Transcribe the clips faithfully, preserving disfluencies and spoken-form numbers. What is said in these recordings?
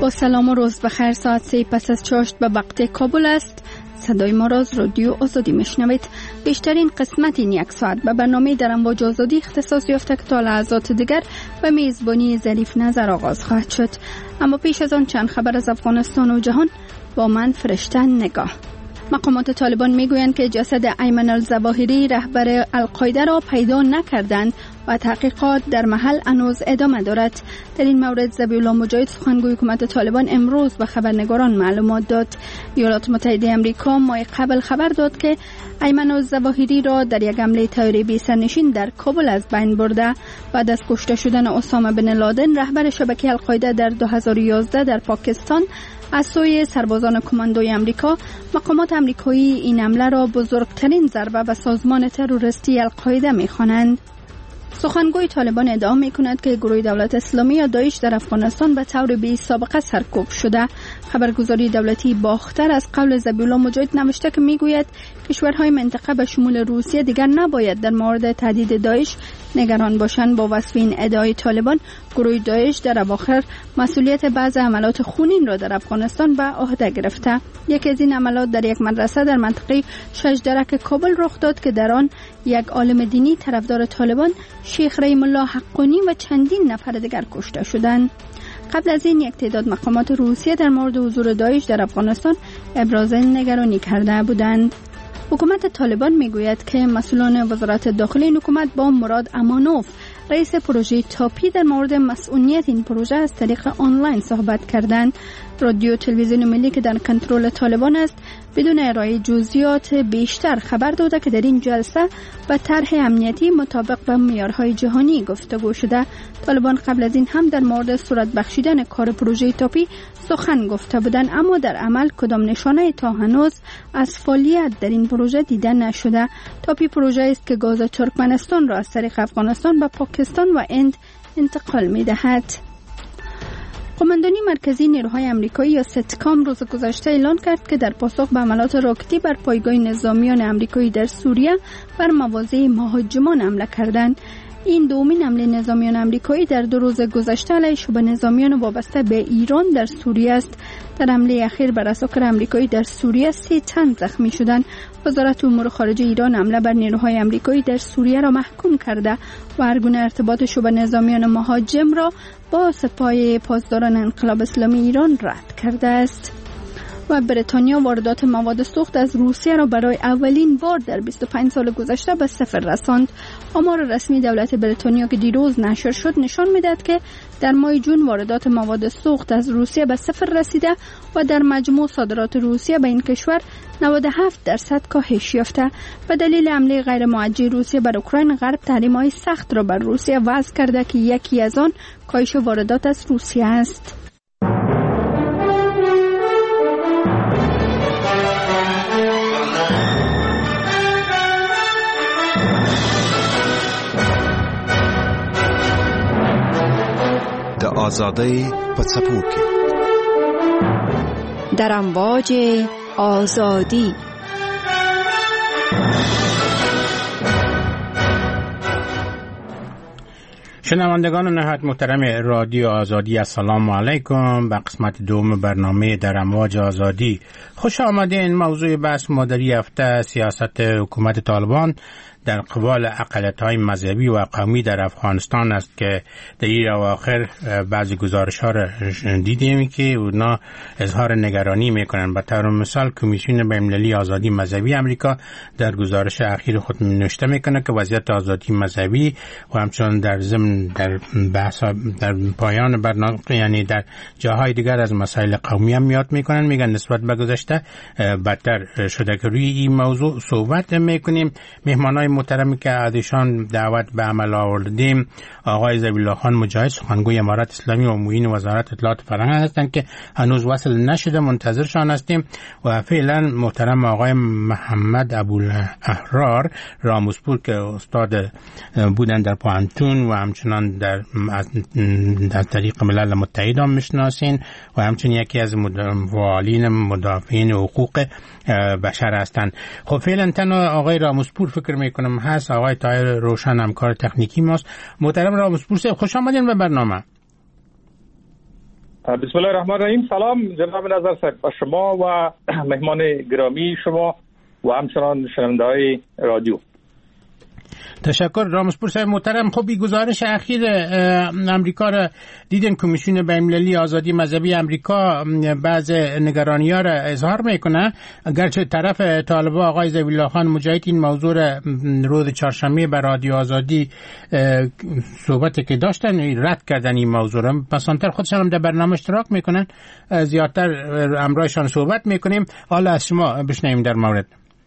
با سلام و روز بخیر. ساعت سه پس از چاشت به وقت کابل است. صدای ما را از رادیو آزادی میشنوید. بیشترین قسمت این یک ساعت به برنامه در امواج آزادی اختصاص یافته که تا لحظات دیگر به میزبانی ظریف نظر آغاز خواهد شد. اما پیش از آن چند خبر از افغانستان و جهان با من فرشته نگاه. مقامات طالبان میگویند که جسد ایمن الظواهری رهبر القاعده را پیدا نکردند و تحقیقات در محل هنوز ادامه دارد. در این مورد ذبیح الله مجاهد سخنگوی حکومت طالبان امروز به خبرنگاران معلومات داد. ایالات متحده آمریکا ماه قبل خبر داد که ایمن الظواهری را در یک حمله طیاره‌ای سرنشین در کابل از بین برده. بعد از کشته شدن اسامه بن لادن رهبر شبکه القاعده در دو هزار و یازده در پاکستان از سوی سربازان کماندوی آمریکا، مقامات آمریکایی این حمله را بزرگترین ضربه به سازمان تروریستی القاعده می‌خوانند. سخنگوی طالبان ادعا می‌کند که گروه دولت اسلامی یا داعش در افغانستان به طور بی سابقه سرکوب شده. خبرگزاری دولتی باختر از قول ذبیح الله مجاهد نوشته که میگوید کشورهای منطقه به شمول روسیه دیگر نباید در مورد تهدید داعش نگران باشند. با وصف این ادعای طالبان، گروه داعش در اواخر مسئولیت بعض حملات خونین را در افغانستان به عهده گرفته. یکی از این حملات در یک مدرسه در منطقه شجدرک کابل رخ داد که در آن یک عالم دینی طرفدار طالبان شیخ رحیم الله حقانی و چندین نفر دیگر کشته شدند. قبل از این یک تعداد مقامات روسیه در مورد حضور داعش در افغانستان ابراز نگرانی کرده بودند. حکومت طالبان میگوید که مسئولان وزارت داخلی این حکومت با مراد امانوف، رئیس پروژه تاپی، در مورد مسئولیت این پروژه از طریق آنلاین صحبت کردند. رادیو تلویزیون ملی که در کنترل طالبان است بدون ارائه جزئیات بیشتر خبر داده که در این جلسه به طرح امنیتی مطابق با معیارهای جهانی گفتگو شده. طالبان قبل از این هم در مورد صورت بخشیدن کار پروژه تاپی سخن گفته بودند، اما در عمل کدام نشانه تا هنوز از فعالیت در این پروژه دیده نشده. تاپی پروژه است که گاز ترکمنستان را از طریق افغانستان به پاکستان و هند انتقال می‌دهد. قماندانی مرکزی نیروهای آمریکایی یا ستکام روز گذشته اعلان کرد که در پاسخ به حملات راکتی بر پایگاه نظامیان آمریکایی در سوریه بر مواضع مهاجمان حمله کردند. این دومین حمله نظامیان آمریکایی در دو روز گذشته علیه شبه نظامیان وابسته به ایران در سوریه است. در حمله اخیر بر اساکر آمریکایی در سوریه سی تن زخمی شدند. وزارت امور خارجه ایران حمله بر نیروهای آمریکایی در سوریه را محکوم کرده و هر گونه ارتباط شبه نظامیان مهاجم را با سپاه پاسداران انقلاب اسلامی ایران رد کرده است. و بریتانیا واردات مواد سوخت از روسیه را برای اولین بار در بیست و پنج سال گذشته به صفر رساند. آمار رسمی دولت بریتانیا که دیروز نشر شد نشان می‌دهد که در ماه جون واردات مواد سوخت از روسیه به صفر رسیده و در مجموع صادرات روسیه به این کشور نود و هفت درصد کاهش یافته. به دلیل حمله غیر موجه روسیه بر اوکراین، غرب تحریم‌های سخت را بر روسیه وضع کرده که یکی از آن کاهش واردات از روسیه است. آزادی پڅپوکي در امواج آزادی. شنوندگان نهایت محترم رادیو آزادی، السلام علیکم. به قسمت دوم برنامه در امواج آزادی خوش آمدین. موضوع بحث ما در این هفته سیاست حکومت طالبان در قبال اقلیت‌های مذهبی و قومی در افغانستان است که در این اواخر بعضی گزارش‌ها را دیدیم که اونا اظهار نگرانی می‌کنند. به طور مثال کمیسیون بین‌المللی آزادی مذهبی آمریکا در گزارش اخیر خود نوشته می‌کنه که وضعیت آزادی مذهبی و همچنین در ضمن در بحث در پایان برنامه یعنی در جاهای دیگر از مسائل قومی هم یاد می‌کنن. میگن نسبت به گذشته بدتر شده که روی این موضوع صحبت می‌کنیم. مهمانای محترمی که ازشان دعوت به عمل آوردیم آقای ذبیح الله خان مجاهد سخنگوی امارت اسلامی و معین وزارت اطلاعات فرهنگ هستند که هنوز وصل نشده، منتظرشان هستیم. و فعلا محترم آقای محمد ابوالاحرار راموسپور که استاد بودن در پوهنتون و همچنان در در طریق ملل متحد هم میشناسین و همچنین یکی از فعالین مدافعین حقوق بشر هستند. خب فعلا تنها آقای راموسپور فکر میکنم هست. آقای طاهر روشن همکار تکنیکی ماست. محترم راموسپور صاحب خوش آمدین به برنامه. بسم الله الرحمن الرحیم. سلام جناب نظر صاحب با شما و مهمان گرامی شما و همچنان شنونده‌های رادیو. تشکر رامسپور صاحب محترم. خب این گزارش اخیر امریکا را دیدن، کمیسیون بین‌المللی آزادی مذهبی امریکا بعض نگرانی‌ها را اظهار میکنه، اگرچه طرف طالبان آقای ذبیح الله خان مجاهد این موضوع را روز چهارشنبه بر رادیو آزادی صحبتی که داشتن رد کردن این موضوع را. پسانتر خودشان هم در برنامه اشتراک میکنن، زیادتر امرایشان صحبت میکنیم. حالا از شما بشنویم در مورد.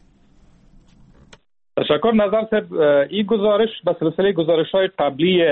تشکر نظر صاحب. این گزارش به سلسله گزارش‌های قبلی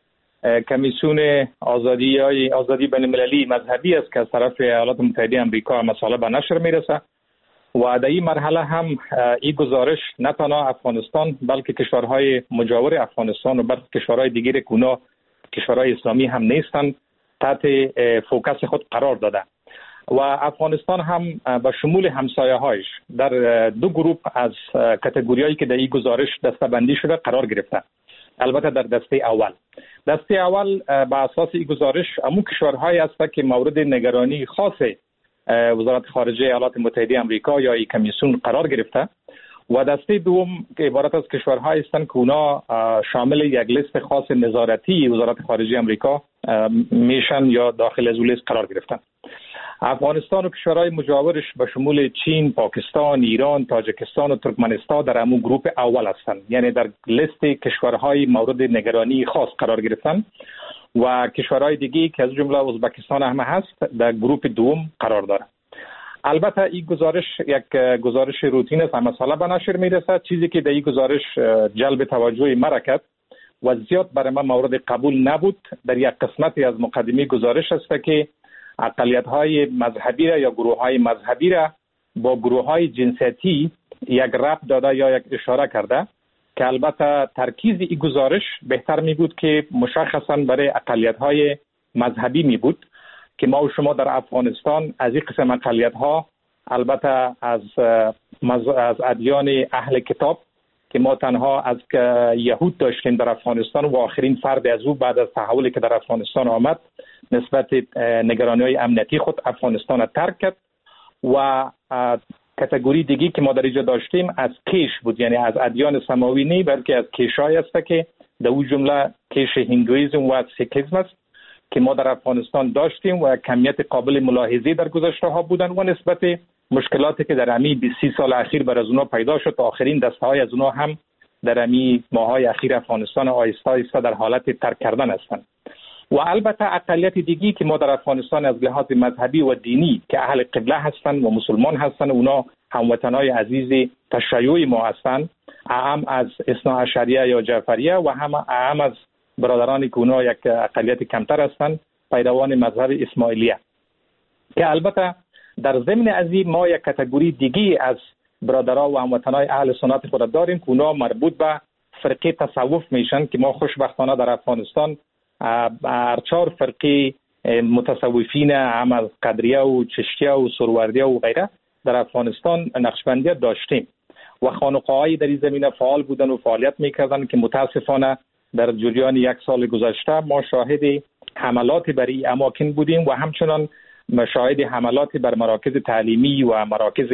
کمیسیون آزادی های آزادی بین‌المللی مذهبی است که از طرف ایالات متحده آمریکا مسئله به نشر میرسه و در این مرحله هم این گزارش نه تنها افغانستان بلکه کشورهای مجاور افغانستان و بلکه کشورهای دیگر که اونا کشورهای اسلامی هم نیستند تحت فوکس خود قرار داده و افغانستان هم به شمول همسایه‌هایش در دو گروه از کاتگوریایی که در این گزارش دسته‌بندی شده قرار گرفته. البته در دسته اول دسته اول به اساس این گزارش همون کشورهایی هستند که مورد نگرانی خاص وزارت خارجه ایالات متحده آمریکا یا این کمیسیون قرار گرفته و دسته دوم که عبارت از کشورهایی هستند که اونا شامل یک لیست خاص نظارتی وزارت خارجه آمریکا میشن یا داخل از لیست قرار گرفتن. افغانستان و کشورهای مجاورش به شمول چین، پاکستان، ایران، تاجیکستان و ترکمنستان در همون گروه اول هستند، یعنی در لیست کشورهای مورد نگرانی خاص قرار گرفتن و کشورهای دیگه که از جمله ازبکستان هم هست در گروه دوم قرار داره. البته این گزارش یک گزارش روتین است، مسئله به نشر میرسه. چیزی که در این گزارش جلب توجه مرا کرد و زیاد برای من مورد قبول نبود در یک قسمتی از مقدمه گزارش است که اقلیت‌های مذهبی را یا گروه‌های مذهبی را با گروه‌های جنسیتی یک ربط داده یا یک اشاره کرده که البته ترکیز این گزارش بهتر می بود که مشخصاً برای اقلیت‌های مذهبی می بود که ما و شما در افغانستان از این قسم اقلیت‌ها البته از از ادیان اهل کتاب که ما تنها از یهود داشتیم در افغانستان و آخرین فرد از او بعد از تحولی که در افغانستان آمد نسبت نگرانی‌های امنیتی خود افغانستان را ترک کرد و کاتگوری دیگی که ما در اینجا داشتیم از کیش بود، یعنی از ادیان سماوی نه بلکه از کیشای است که در اون جمله کیش هندویزم و سیکیزم است که ما در افغانستان داشتیم و کمیت قابل ملاحظه در گذشته ها بودن و نسبت مشکلاتی که در همین بیست سال اخیر بر از اونها پیدا شد آخرین دسته‌های از اونها هم در همین ماه‌های اخیر افغانستان آهسته آهسته در حالت ترک کردن هستند. و البته اقلیت دیگی که ما در افغانستان از لحاظ مذهبی و دینی که اهل قبله هستند و مسلمان هستند، اونا هموطنای عزیز تشیع ما هستند، هم از اثنا عشریه یا جعفریه و هم هم از برادرانی که اونا یک اقلیت کمتر هستند پیروان مذهب اسماعیلیه که البته در ضمن از این ما یک کاتگوری دیگی از برادران و هموطنای اهل سنت خود داریم که اونا مربوط به فرقه تصوف میشن که ما خوشبختانه در افغانستان هر چهار فرقه متصوفین هم از قدریه و چشتیه و سروردیه و غیره در افغانستان نقشبندی داشتیم و خانقاه‌های در این زمینه فعال بودن و فعالیت میکردن که متاسفانه در جریان یک سال گذشته ما شاهد حملات بر این اماکن بودیم و همچنان شاهد حملات بر مراکز تعلیمی و مراکز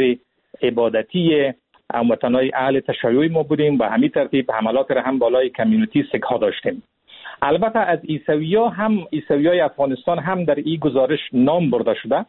عبادتی هموطنای اهل تشیع ما بودیم و همین ترتیب حملات را هم بالای کمیونیتی سیک ها داشتیم. البته از عیسوی‌ها هم عیسویای افغانستان هم در این گزارش نام برده شده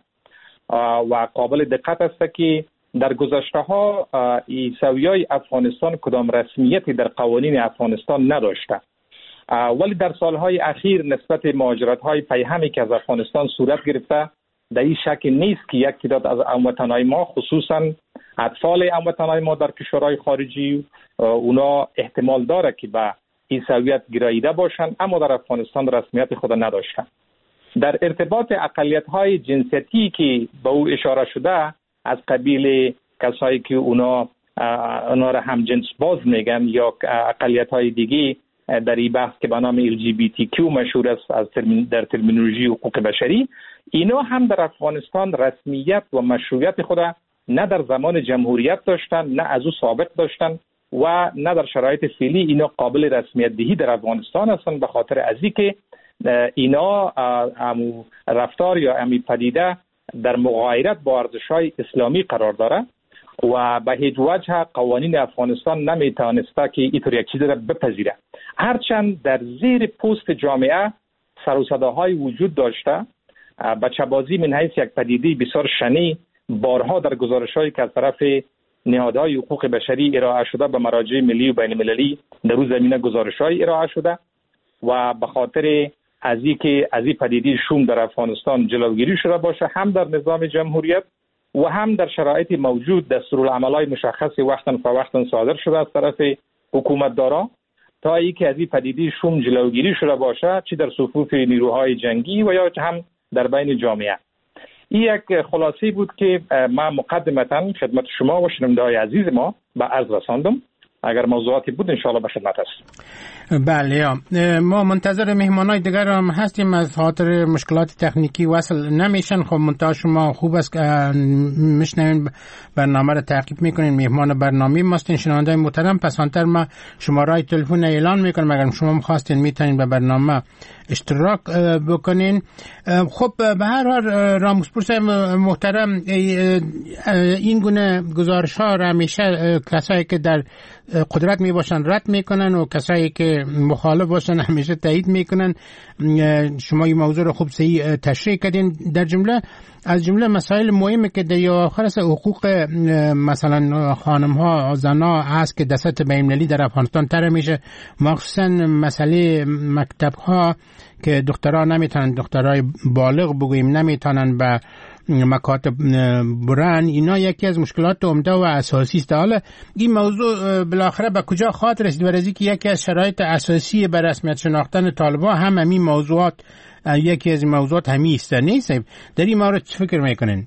و قابل دقت است که در گذشته ها عیسویای افغانستان کدام رسمیتی در قوانین افغانستان نداشته، ولی در سالهای اخیر نسبت مهاجرت‌های پیهمی که از افغانستان صورت گرفته در این شک نیست که یک تعداد از هموطنان ما خصوصا اطفال هموطنان ما در کشورهای خارجی اونا احتمال داره که به عیسویت گراییده باشند اما در افغانستان رسمیت خود نداشتند. در ارتباط اقلیت‌های جنسیتی که به او اشاره شده از قبیل کسایی که اونا اونا را هم جنس باز میگن یا اقلیت‌های دیگه در این بحث که به نام ال جی بی تی کیو مشهور است از ترمین در ترمینولوژی حقوق بشری، اینا هم در افغانستان رسمیت و مشروعیت خود نه در زمان جمهوریت داشتن، نه از او سابق داشتن و نه در شرایط فعلی اینا قابل رسمیت دهی در افغانستان هستند، به خاطر از اینکه اینا امو رفتار یا امی پدیده در مغایرت با ارزش‌های اسلامی قرار داره و به هیچ وجه قوانین افغانستان نمیتوانسته که اینطور یک چیز را بپذیره. هرچند در زیر پوست جامعه سر و صداهای وجود داشته، بچه‌بازی من حیث یک پدیده بسیار شنی بارها در گزارش‌هایی که از طرف نهادهای حقوق بشری ارائه شده به مراجع ملی و بین المللی در روز زمینه گزارش‌های ارائه شده و به خاطر از اینکه از این پدیده شوم در افغانستان جلوگیری شده باشه، هم در نظام جمهوریت و هم در شرایط موجود دستورالعمل‌های مشخص وقتاً فوقتاً صادر شده از طرف حکومتدارا تا اینکه از این پدیده شوم جلوگیری شده باشه، چه در صفوف نیروهای جنگی و یا هم در بین جامعه. این یک خلاصه بود که من مقدمتاً خدمت شما و شنونده‌های عزیز ما به عرض رساندم. اگر موضوعاتی بود انشاءالله به خدمت است. بله، ما منتظر مهمانای دیگر هم هستیم. از خاطر مشکلات تکنیکی وصل نمیشن. خب منتها شما خوب است که میشنوین، برنامه رو تعقیب میکنین. مهمان برنامه ماستین. شنونده‌های محترم، پسانتر ما شماره تلفن اعلان میکنم، اگر شما خواستین میتونین به برنامه اشتراک بکنین. خب به هر حال راموسپور صاحب محترم، این گونه گزارش ها را همیشه کسایی که در قدرت می باشن رد میکنن و کسایی که مخالف باشن همیشه تایید میکنن. شما این موضوع رو خوب صحیح تشریح کردین. در جمله از جمله مسائل مهمی که در آخر است حقوق مثلا خانم ها زن ها هست که دست بین‌المللی در افغانستان تر میشه، مخصوصا مسئله مکتب ها که دخترها نمیتونن، دخترای بالغ بگوییم نمیتونن به مکاتب برن. اینا یکی از مشکلات عمده و اساسی است. حالا این موضوع بالاخره به کجا خاطر رسید؟ برای که یکی از شرایط اساسی برای رسمیت شناختن طالبان هم همین موضوعات، یکی از این موضوعات همین است. نیست در این مورد چه فکر میکنین؟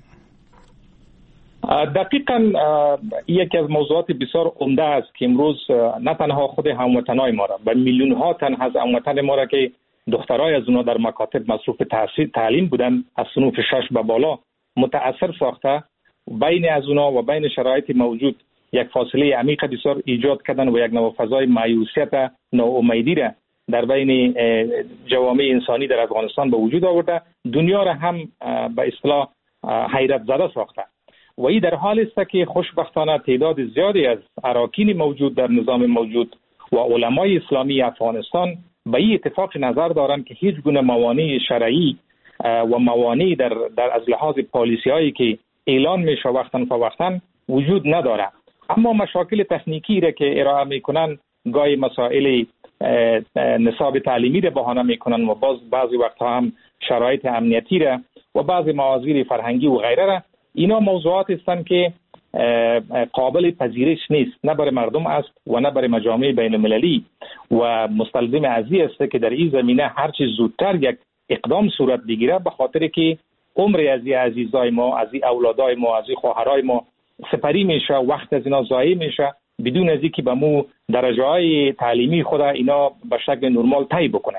دقیقاً یکی از موضوعات بسیار عمده است که امروز نه تنها خود هموطنای ما را، بلکه میلیون ها تن از هموطن ما را که دخترای از اونها در مکاتب مصروف تحصیل تعلیم بودن از صنوف شش به بالا متأثر ساخته، بین از اونها و بین شرایط موجود یک فاصله عمیق بسیار ایجاد کردن و یک نوع فضای مایوسیت ناامیدی را در بین جوامع انسانی در افغانستان به وجود آورده، دنیا را هم به اصطلاح حیرت زده ساخته. و این در حال است که خوشبختانه تعداد زیادی از اراکین موجود در نظام موجود و علمای اسلامی افغانستان به این اتفاق نظر دارند که هیچ گونه موانع شرعی و موانع در در از لحاظ پالیسی هایی که اعلان میشه وقتاً فوقتاً وجود نداره، اما مشاکل تکنیکی را که ارائه میکنن گاهی مسائل نصاب تعلیمی را بهانه میکنن و باز بعضی وقتها هم شرایط امنیتی را و بعضی معاذیر فرهنگی و غیره را. اینا موضوعات هستند که قابل پذیرش نیست، نه برای مردم است و نه برای مجامع بین المللی و مستلزم ازی است که در این زمینه هر چه زودتر یک اقدام صورت بگیره، به خاطر که عمر از این عزیزای ما، از این اولادای ما، از این خواهرای ما سپری میشه، وقت از اینا ضایع میشه بدون از اینکه به مو درجه‌های تعلیمی خود اینا به شکل نرمال طی بکنن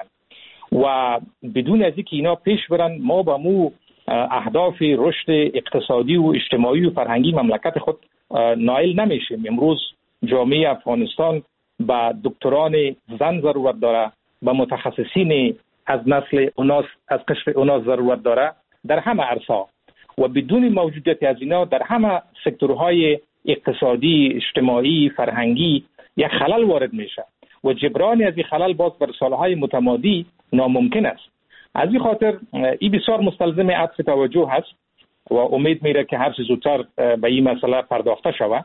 و بدون از اینکه اینا پیش برن ما به مو اهداف رشد اقتصادی و اجتماعی و فرهنگی مملکت خود نائل نمیشیم. امروز جامعه افغانستان به دکتران زن ضرورت داره، به متخصصین از نسل اوناس از قشر اوناس ضرورت داره در همه عرصه و بدون موجودیت از اینا در همه سکتورهای اقتصادی، اجتماعی، فرهنگی یک خلل وارد میشه و جبران از این خلل باز بر سالهای متمادی ناممکن است. از این خاطر این بسیار مستلزم عطف توجه هست و امید میره که هر چه زودتر به این مسئله پرداخته شود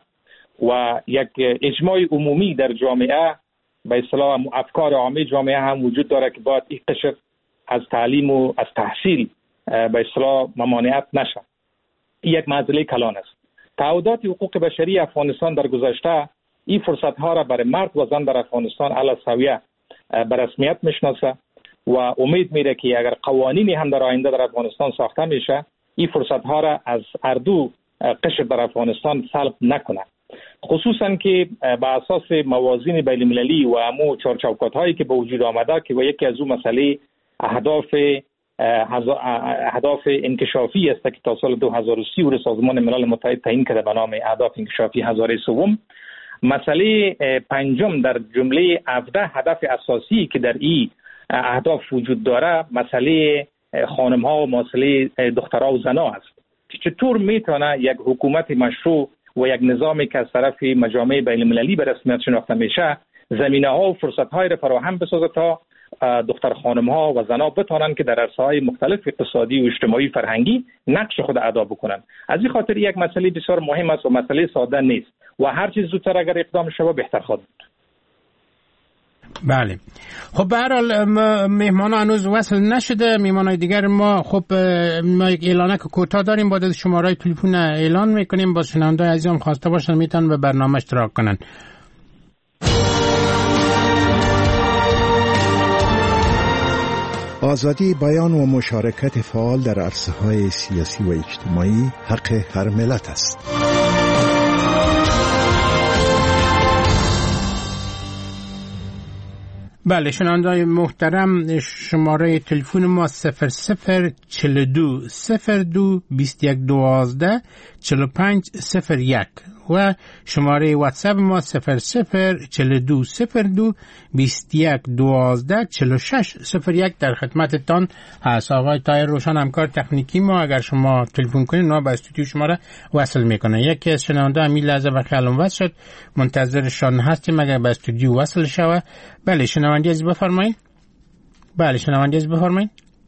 و یک اجماع عمومی در جامعه به اصطلاح افکار عامه جامعه هم وجود داره که باید این قشر از تعلیم و از تحصیل به اصطلاح ممانعت نشه. این یک معضله کلان است. تعهدات حقوق بشری افغانستان در گذشته این فرصت ها را برای مرد و زن در افغانستان علی سویه به رسمیت میشناسه و امید میره که اگر قوانینی هم در آینده در افغانستان ساخته میشه این فرصت ها را از هر دو قشر در افغانستان سلب نکنه، خصوصا که به اساس موازین بین المللی و امو چارچوکات هایی که به وجود آمده که و یکی از اون مسئله اهداف اهداف انکشافی است که تا سال دو هزار و سی سازمان ملل متحد تعیین کرده به نام اهداف انکشافی هزاره سوم. مسئله پنجم در جمله هفده هدف اساسی که در این اهداف وجود داره مسئله خانم ها و مسئله دخترها و زنها است که چطور میتونه یک حکومت مشروع و یک نظامی که از طرف مجامع بین المللی به رسمیت شناخته میشه زمینه ها و فرصت های را فراهم بسازه تا دختر خانم ها و زنها بتوانند که در عرصه های مختلف اقتصادی و اجتماعی فرهنگی نقش خود ادا بکنند. از این خاطر یک مسئله بسیار مهم است و مسئله ساده نیست و هر چیز زودتر اگر اقدام شود بهتر خواهد بود. بله. خب به هر حال مهمان هنوز وصل نشده. مهمانای دیگر ما خب ما یک اعلانک کوتاه داریم، با شماره تلفن اعلان میکنیم، با شنوندای عزیزم خواسته باشن میتونن به برنامه اشتراک کنن. آزادی بیان و مشارکت فعال در عرصه‌های سیاسی و اجتماعی حق هر ملت است. بله شنوندای محترم، شماره تلفن ما صفر صفر چهل و دو صفر دو بیست و یک دوازده چهل و پنج صفر یک و شماره واتساپ ما صفر صفر چهل و دو صفر دو بیست و یک دوازده چهل و شش صفر یک. در خدمتتان هست آقای طاهر روشن، همکار تکنیکی ما. اگر شما تلفن کنید ما با استودیو شما را وصل میکنه. یکی از شنونده همین لحظه و خیالم وصل شد، منتظرشان هستیم اگر با استودیو وصل شود. بله شنونده از بفرمایید. بله شنونده از بفرمایید.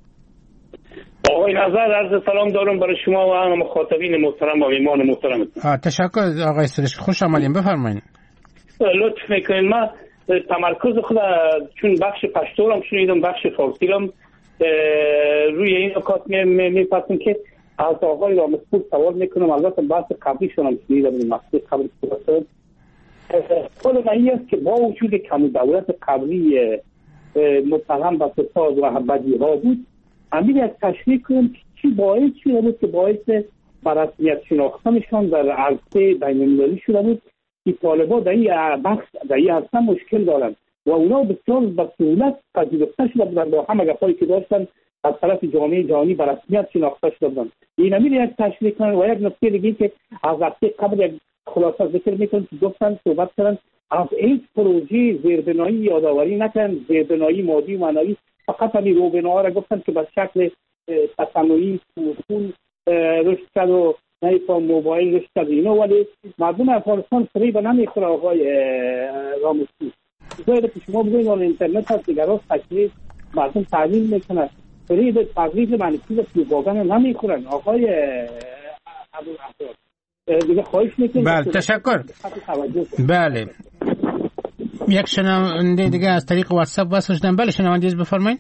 آقای نظر عرض سلام دارم برای شما و مخاطبین محترم و میهمان محترم. تشکر آقای سرش، خوش آمدین، بفرمایید. لطف میکنید. من تمرکز خود چون بخش پشتورم شنیدم بخش فارسی رم روی این نکات میپرسم که از آقای رامسپور سوال میکنم. البته بحث قبلی شونم شنیدم این مقصد قبلی شد. خود من این است که با وجود کمی دولت قبلی متهم به فساد و بدیها بود، همین از تشریح کنم که چی باعث شده بود که باعث بررسمیت شناختنشان در عرصه بین‌المللی شده بود که طالبان در این بخش در این عرصه مشکل دارند و اونا بسیار به سهولت پذیرفته شده بودند با همه گپایی که داشتن از طرف جامعه جهانی بررسمیت شناخته شده بودند. این همین یک تشریح کنم. و یک نکته دیگه که از عرصه قبل یک خلاصه ذکر میکنم که گفتن صحبت کردن از این پروژه زیربنایی یادآوری نکردن، زیربنایی مادی و معنوی، فقط همین روبناها را گفتن که به شکل تصنعی پول رشد کرد و نمیفهم موبایل رشد کرد اینا، ولی مردم افغانستان فریب نمیخوره. آقای رامسپور زیاده که شما بگوید آن اینترنت هست دیگر ها تشریف مردم تعلیم میکنن، فریب تقریب منفی و پیوباگن نمیخورن. آقای ابوالعطار دیگه خواهش میکنم. بله تشکر. بله یک شنونده دیگه از طریق واتساپ وصل شدن. بله شنونده از بفرمایید.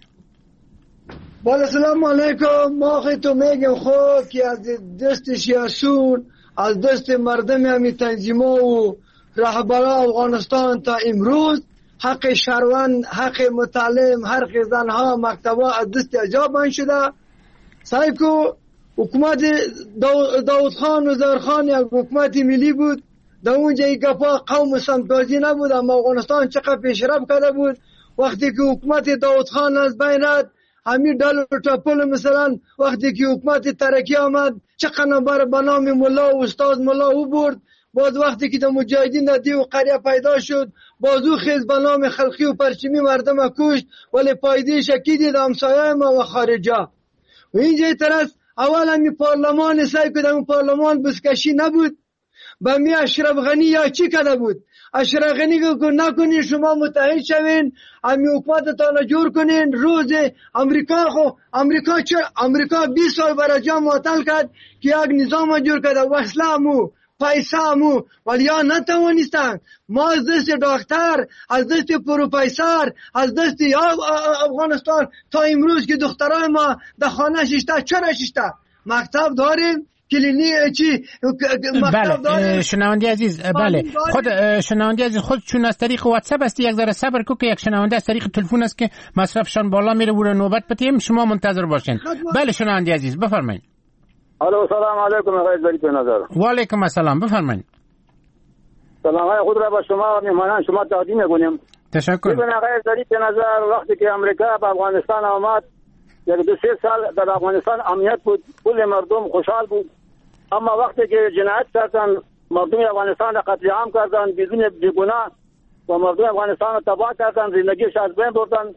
بله سلام علیکم. ما خیلی میگم خود که از دست سیاسون از دست مردم همی تنظیم‌ها و رهبران افغانستان تا امروز حق شهروند، حق متعلم، حق زنها، مکتبا از دست اجاب شده. سعی کو حکومت داود خان و زهر خان یک حکومت ملی بود، در اونجا ای گپا قوم سمتازی نبود، اما افغانستان چقدر پیشرفت کرده بود. وقتی که حکومت داود خان از بین رفت، همین دل و تپل مثلا وقتی که حکومت ترکی آمد چقدر نمبر به نام ملا و استاد ملا او برد. باز وقتی که در مجاهدین در دیو قریه پیدا شد بازو خیز به نام خلقی و پرچمی مردم کشت، ولی پایده شکی دید همسایه ما و خارجا. و اینجا طرف اول همی پارلمان سعی که در پارلمان بسکشی نبود، به می اشرف غنی یا چی کده بود؟ اشرف غنی که نکنین شما متحد شوین، همی حکومتتان جور کنین. روز امریکا خو امریکا چه امریکا بیست سال برای جا معطل کرد که یک نظام جور کرده، وصله مو پیسه مو، ولی یا نتوانستن. ما از دست دکتر، از دست پروفسور، از دست افغانستان تا امروز که دخترای ما در خانه ششته، چرا ششته؟ مکتب داریم، کلینی چی مکتب داریم. شنونده عزیز بله خود شنونده عزیز خود چون از طریق واتساپ است یک ذره صبر کو که یک شنونده از طریق تلفن است که مصرفشان بالا میره و نوبت بتیم، شما منتظر باشین. بله شنونده عزیز بفرمایید. الو سلام علیکم آقای ظریف نظر. و علیکم السلام بفرمایید. سلام های خود را با شما و مهمانان شما تقدیم می‌کنیم. تشکر. ببین آقای ظریف نظر، وقتی که امریکا به افغانستان آمد یک دو سه سال در افغانستان امنیت بود، کل مردم خوشحال بود، اما وقتی که جنایت کردن مردم افغانستان را قتل عام کردن بدون بیگناه و مردم افغانستان را تباه کردن، زندگیش از بین بردن.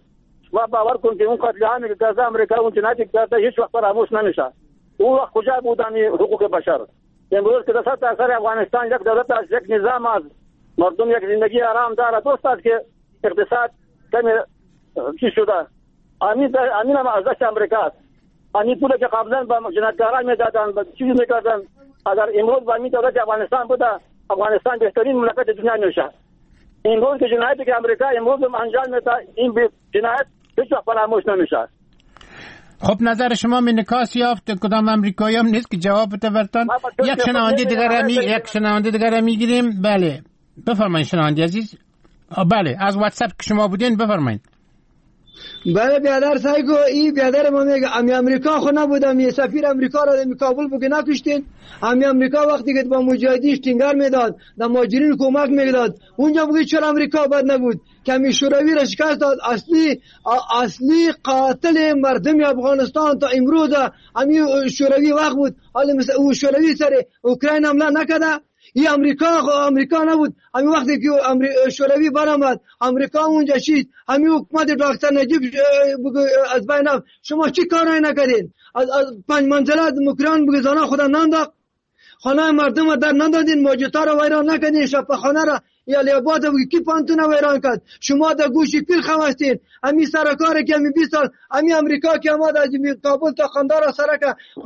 و باور کن که اون قتل عامی که کرده امریکا، اون جنایتی که کرده هیچ وقت فراموش نمیشه. اون وقت کجا بودن حقوق بشر؟ امروز که دست اثر افغانستان یک دولت است، یک نظام است، مردم یک زندگی آرام داره، درست است که اقتصاد کمی چی شده. امین امین هم از دست امریکا است. امین پولی که قبلا به جنایتکاران میدادن، به چیزی میکردن، اگر امروز با امین دولت افغانستان بوده، افغانستان بهترین مملکت دنیا میشه. امروز که جنایتی که امریکا امروز انجام میده، این جنایت هیچ وقت فراموش نمیشه. خب نظر شما منعکس یافت کدام امریکایی هم نیست که جواب بده برتان؟ یک شنونده دیگر می یک شنونده دیگر میگیریم. بله بفرمایید شنونده عزیز. بله از واتساپ که شما بودین بفرمایید. بله بیادر سایگو، ای بیادر ما میگه امی امریکا خو نبوده، می سفیر امریکا را در کابل بگه نکشتین. امی امریکا وقتی که با مجاهدینش تینگر میداد، در مهاجرین کمک میداد، اونجا بگه چرا امریکا بد نبود؟ کمی شوروی را شکست داد. اصلی اصلی قاتل مردم افغانستان تا امروز امی شوروی وقت بود. حالا مثل او شوروی سر اوکراین حمله نکرده. این امریکا امریکا نبود. همین وقتی که شوروی برآمد، امریکا اونجا شید، همین حکومت دکتر نجیب از بین رفت. شما چی کاری نکردین؟ از پنج منزله اوکراین بگه زنا خدا نانداخت، خانه مردم در ندادین، موجودات را ویران نکردین، شفاخانه را یا لیاباد بگه کی پانتون ویران کرد؟ شما در گوشی پیل خواستین. همین سرکار که همین بیست سال همین امریکا که آمد از کابل تا قندهار سرک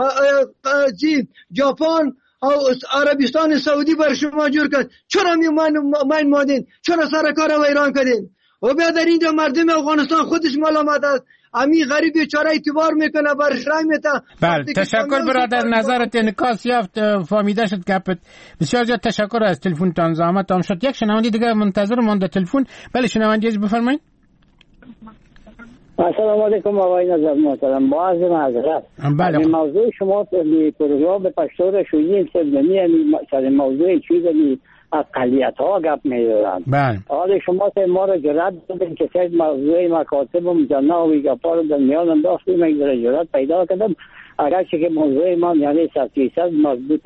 ژاپن او عربستان سعودی بر شما جور کرد، چرا می ماین مادین؟ چرا سرکار ویران کردین؟ و بعد در اینجا مردم افغانستان خودش ملامت است. امی غریب بیچاره اعتبار میکنه برش رای میته. بله تشکر برادر، نظرت انعکاس یافت، فهمیده شد گپت. بسیار زیاد تشکر از تلفنتان، زحمتتان شد. یک شنونده دیگه منتظر مونده تلفن. بله شنونده عزیز بفرمایید. السلام علیکم آقای نظر محترم، با عرض معذرت. بله موضوع شما پروگرام به پشتور شویی سلمی سر موضوع چیز اقلیت ها گپ می‌دارن. بله. حالا شما ما را جرأت دادین که سر موضوع مکاتب و مجنا و گپا رو در میان انداختیم، یک ذره جرأت پیدا کردم. اگرچه که موضوع ما یعنی صد فیصد مضبوط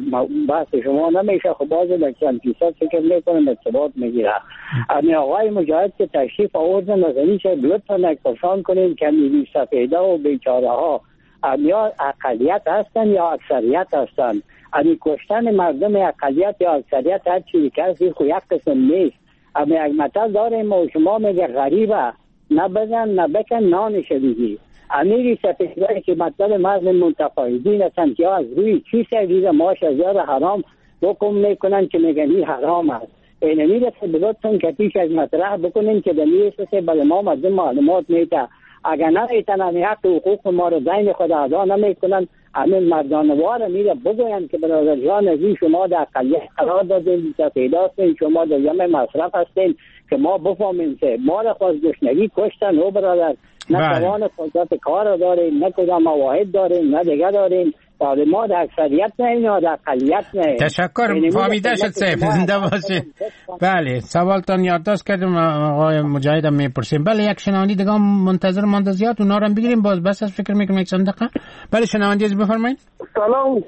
بحث شما نمیشه، خب باز در چند فیصد فکر میکنم ارتباط میگیره. امی آقای مجاهد که تشریف آوردن از این چه لطفا نکتشان کنیم که میبی سفیده و بیچاره ها یا اقلیت هستن یا اکثریت هستن. امی کشتن مردم اقلیت یا اکثریت هر چیزی که هستی خو یک قسم نیست. امی یک مطل داریم و شما میگه غریبه نبزن نبکن نانش دیگی. امیری سفیدهایی که مطلب مردم منتقایدین هستن که از روی چی سفیده ماش از یار حرام بکن میکنن که میگن این حرام است. این امیر سفیدتون که پیش از مطرح بکنین که دلیل سه بل ما مردم معلومات میده. اگر نمیتن امی حق حقوق ما رو دین خود ادا نمیکنن، امین مردانوار میره بگوین که برادر جان عزیز شما در اقلیت قرار دادین، سفیده هستین، شما در جمع مصرف هستین که ما بفهمیم که ما را خواست گشنگی کشتن و برادر نه توان قدرت کار داریم، نه کدام مواهب داریم، نه دیگه داریم. بعد ما در اکثریت نه یا در اقلیت نه. تشکر، فهمیده شد سیف، زنده باشید. بله سوالتان یادداشت کردم آقای مجاهدم میپرسیم. بله یک شنونده دیگه منتظر مانده زیاد، اونا رو هم بگیریم باز بس از فکر میکنم یک چند دقیقه. بله شنونده از بفرمایید. سلام.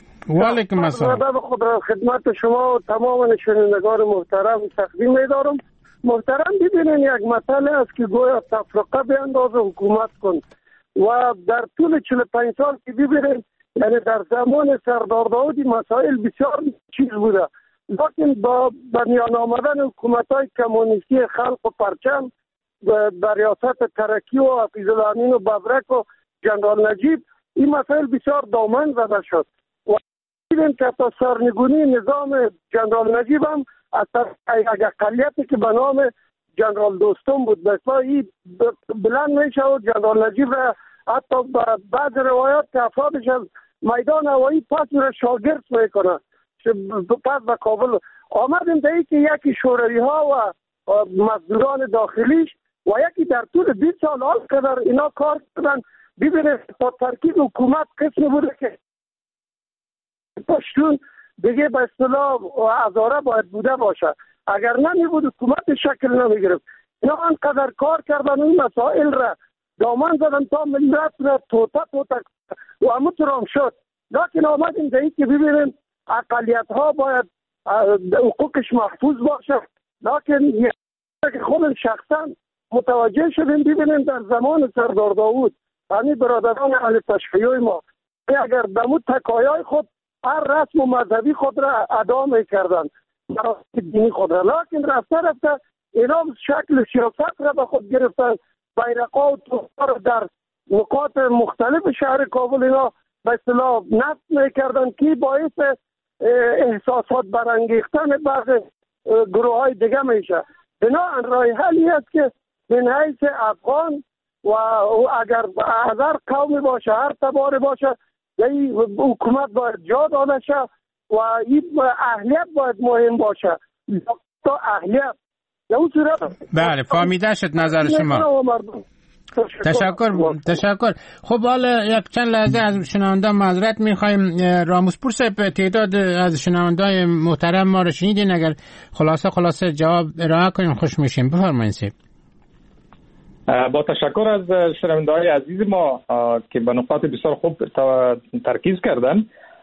و علیکم السلام. من خود را خدمت شما و تمام شنوندگان محترم تقدیم می‌دارم. محترم ببینید یک مسئله است که گویا تفرقه بیانداز و حکومت کن و در طول چهل و پنج سال که ببینید یعنی در زمان سردار داود مسائل بسیار چیز بوده، لیکن با بنیان آمدن حکومت‌های کمونیستی خلق و پرچم در ریاست ترکی و حفیظ الامین و ببرک و جنرال نجیب این مسائل بسیار دامن زده شد و دیدیم که تا سرنگونی نظام جنرال نجیب هم از یک اقلیتی که به نام جنرال دوستم بود بسیار این بلند میشه و جنرال نجیب را حتی بعض روایات که افرادش از میدان هوایی پس را شاگرد میکنه پس به کابل آمدیم در که یکی شوروی ها و مزدوران داخلیش و یکی در طول بیست سال آل قدر اینا کار کردن. ببینید تا ترکیب حکومت قسم بوده که پشتون دیگه به اصطلاح هزاره باید بوده باشه، اگر نمی بود حکومت شکل نمی گرفت. اینا انقدر کار کردن این مسائل را دامن زدن تا ملت را توتا توتا و همونطور هم شد. لیکن آمدیم در این که ببینیم اقلیت ها باید حقوقش محفوظ باشه، لیکن که خود شخصا متوجه شدیم ببینیم در زمان سردار داوود همین برادران اهل تشیع ما اگر دمو تکایای خود هر رسم و مذهبی خود را ادا میکردن مراسم دینی خود را، لکن رفته رفته اینا شکل سیاست را به خود گرفتن. بیرقا و توپا را در نقاط مختلف شهر کابل اینا به اصطلاح نصب میکردن که باعث احساسات برانگیختن بعض گروه های دیگه میشه. بنابراین راه حلی است که من حیث افغان و اگر از هر قومی باشه هر تباری باشه یعنی حکومت باید جا داده شه و این اهلیت باید مهم باشه تا اهلیت. بله فهمیده شد نظر شما. تشکر تشکر. خب حالا یک چند لحظه از شنونده معذرت میخوایم. راموسپور صاحب تعداد از شنوندای محترم ما رو شنیدین، اگر خلاصه خلاصه جواب ارائه کنین خوش میشیم. بفرمایید صاحب. با تشکر از شنونده‌های عزیز ما که به نکات بسیار خوب ترکیز کردن.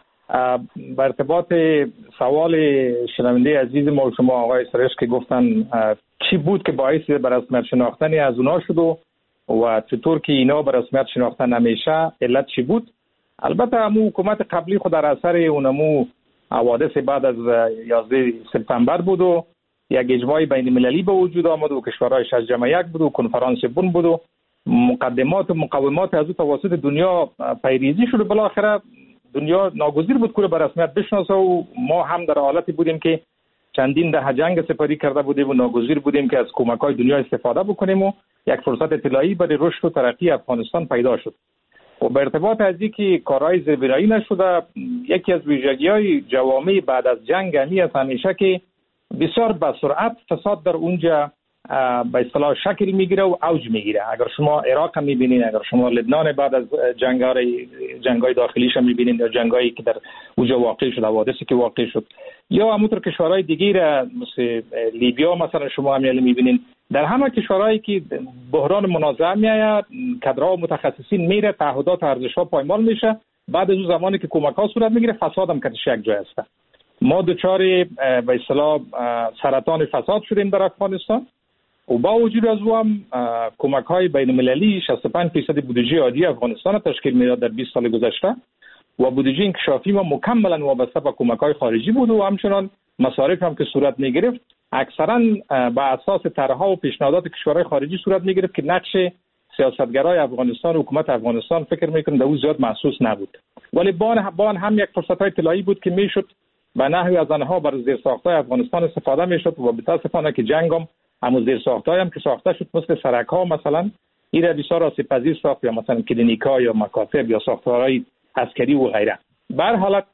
به ارتباط سوال شنونده عزیز ما شما آقای سرش که گفتن چی بود که باعث بر رسمیت شناختن از اونا شد و و چطور که اینا بر رسمیت شناخته نمیشه، علت چی بود؟ البته همون حکومت قبلی خود در اثر اونمو حوادث بعد از یازده سپتامبر بود و یک اجماع بین المللی به وجود آمد و کشورهای شش جمع یک بود و کنفرانس بن بود و مقدمات و مقاومات از توسط دنیا پیریزی شد. بالاخره دنیا ناگزیر بود که به رسمیت بشناسه و ما هم در حالتی بودیم که چندین دهه جنگ سپاری کرده بودیم و ناگزیر بودیم که از کمک‌های دنیا استفاده بکنیم و یک فرصت اطلاعی برای رشد و ترقی افغانستان پیدا شد. و به ارتباط از اینکه کارهای زیربنایی نشده، یکی از ویژگی‌های جوامع بعد از جنگ همی است همیشه که بسیار به سرعت فساد در اونجا به اصطلاح شکل میگیره و اوج میگیره. اگر شما عراق هم میبینید، اگر شما لبنان بعد از جنگ‌های جنگ‌های داخلیش هم میبینید یا جنگ‌هایی که در اونجا واقع شد، حوادثی که واقع شد، یا همونطور کشورهای دیگه را مثل لیبیا مثلا شما هم میبینید، در همه کشورهایی که بحران منازعه میاد کادرها و متخصصین میره، تعهدات و ارزش‌ها پایمال میشه، بعد از اون زمانی که کمک‌ها صورت میگیره فساد هم کتش یک جای است. ما دچار به اصطلاح سرطان فساد شدیم در افغانستان و با وجود از او هم کمک‌های بین‌المللی شصت و پنج درصد بودجه عادی افغانستان تشکیل میداد در بیست سال گذشته و بودجه انکشافی ما مکملا وابسته به کمک‌های خارجی بود و همچنان مصارف هم که صورت می‌گرفت اکثرا بر اساس طرح‌ها و پیشنهادات کشورهای خارجی صورت می‌گرفت که نقش سیاستگرای افغانستان و حکومت افغانستان فکر می‌کنم در او زیاد محسوس نبود. ولی بان بان هم یک فرصت‌های طلایی بود که میشد به نحوی از آنها بر زیرساخت‌های افغانستان استفاده میشد و متأسفانه که جنگم همون زیرساخت‌هایی هم که ساخته شد مثل سرک‌ها مثلا این را بسیار آسیب‌پذیر ساخت، یا مثلا کلینیک‌ها یا مکاتب یا ساختارهای عسکری و غیره. به هر حالت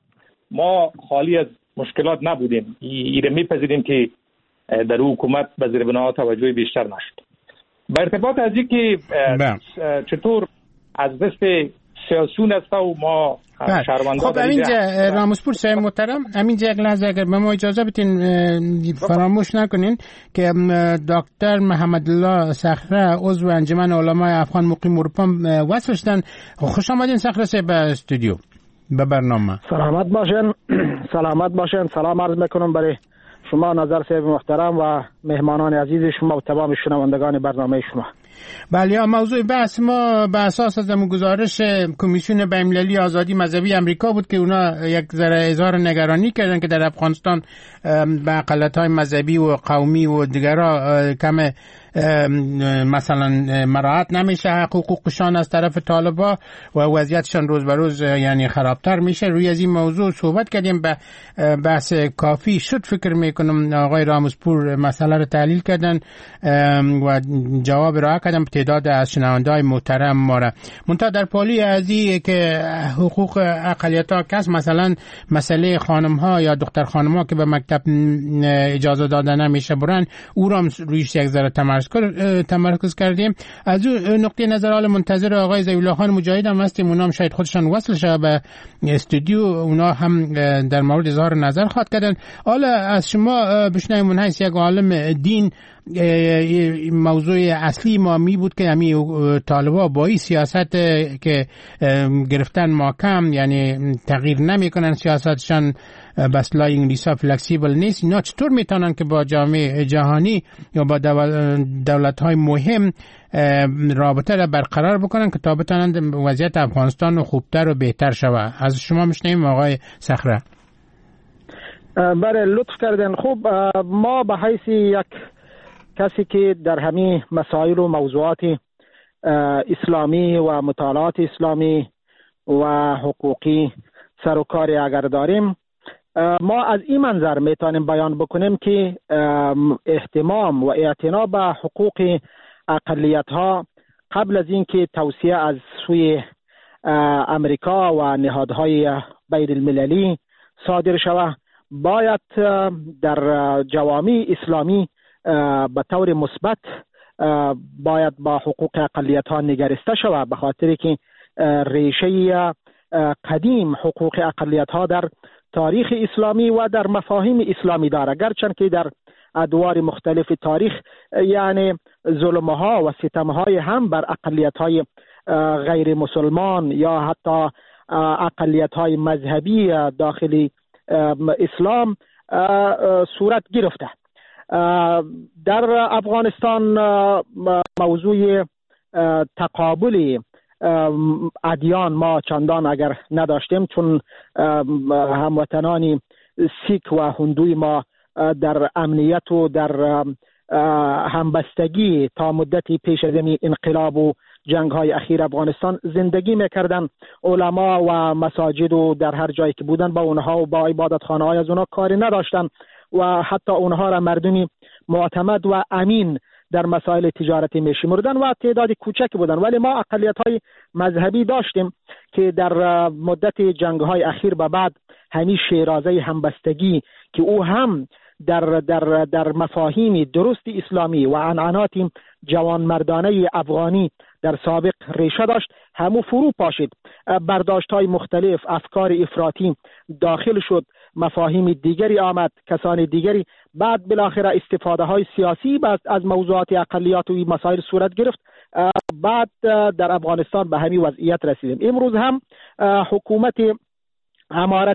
ما خالی از مشکلات نبودیم. این را می‌پذیریم که در حکومت به زیربناها توجه بیشتر نشد. به ارتباط از اینکه چطور از دست سیاسیون است و ما خب همینجا راموسپور صاحب محترم، همینجا یک لحظه اگر به ما اجازه بدین فراموش نکنین که دکتر محمد الله صخره عضو انجمن علمای افغان مقیم اروپا وصل شدن. خوش آمدین صخره صاحب به استودیو به برنامه. سلامت باشین. سلامت باشین. سلام عرض میکنم برای شما نظر صاحب محترم و مهمانان عزیز شما و تمام شنوندگان برنامه شما. بله، موضوع بحث ما به اساس از گزارش کمیسیون بین‌المللی آزادی مذهبی امریکا بود که اونا یک ذره اظهار نگرانی کردن که در افغانستان به اقلیت‌های مذهبی و قومی و دیگرها کم مثلا مراعات نمیشه حقوقشان از طرف طالبا و وضعیتشان روز به روز یعنی خرابتر میشه. روی از این موضوع صحبت کردیم، به بحث کافی شد فکر میکنم. آقای راموسپور مسئله رو تحلیل کردن و جواب را کردن به تعداد از شنونده‌های محترم ما را. منتها در پالی ازی که حقوق اقلیت‌ها کس مثلا مسئله خانم‌ها یا دختر خانم‌ها که به مکتب اجازه داده نمیشه برن، او را رویش یک ذره تمرکز کردیم. از اون نقطه نظر حال منتظر آقای ضیاءالله خان مجاهد هم هستیم، اونا هم شاید خودشان وصل شه به استودیو، اونا هم در مورد اظهار نظر خواهد کردن. حالا از شما بشنویم من حیث یک عالم دین موضوع اصلی ما می بود که همین طالبا با این سیاست که گرفتن محکم، یعنی تغییر نمی کنن سیاستشان، بس لا انگلیسا فلکسیبل نیست، اینا چطور میتونن که با جامعه جهانی یا با دولت های مهم رابطه را برقرار بکنن که تا بتونن وضعیت افغانستان رو خوبتر و بهتر شود؟ از شما میشنیم آقای صخره. بله، لطف کردن. خوب، ما به حیث یک کسی که در همین مسائل و موضوعات اسلامی و مطالعات اسلامی و حقوقی سر و کاری اگر داریم، ما از این منظر میتونیم بیان بکنیم که اهتمام و اعتنا به حقوق اقلیت ها قبل از اینکه توصیه از سوی امریکا و نهادهای بین المللی صادر شود، باید در جوامع اسلامی به طور مثبت باید با حقوق اقلیت ها نگریسته شود، به خاطر که ریشه قدیم حقوق اقلیت ها در تاریخ اسلامی و در مفاهیم اسلامی داره، گرچند که در ادوار مختلف تاریخ یعنی ظلم ها و ستم های هم بر اقلیت های غیر مسلمان یا حتی اقلیت های مذهبی داخل اسلام صورت گرفته. در افغانستان موضوع تقابل ادیان ما چندان اگر نداشتیم، چون هموطنان سیک و هندوی ما در امنیت و در همبستگی تا مدتی پیش از این انقلاب و جنگ های اخیر افغانستان زندگی میکردن. علما و مساجد و در هر جایی که بودن با اونها و با عبادت خانه های از اونها کاری نداشتن و حتی اونها را مردمی معتمد و امین در مسائل تجارتی میشمردن و تعداد کوچک بودن. ولی ما اقلیت های مذهبی داشتیم که در مدت جنگ های اخیر به بعد همین شیرازه همبستگی که او هم در در در مفاهیم درست اسلامی و عنعنات جوانمردانه افغانی در سابق ریشه داشت، همو فرو پاشید. برداشت های مختلف، افکار افراطی داخل شد، مفاهیم دیگری آمد، کسان دیگری، بعد بالاخره استفاده های سیاسی از موضوعات اقلیت و مسائل صورت گرفت. بعد در افغانستان به همین وضعیت رسیدیم. امروز هم حکومت امارت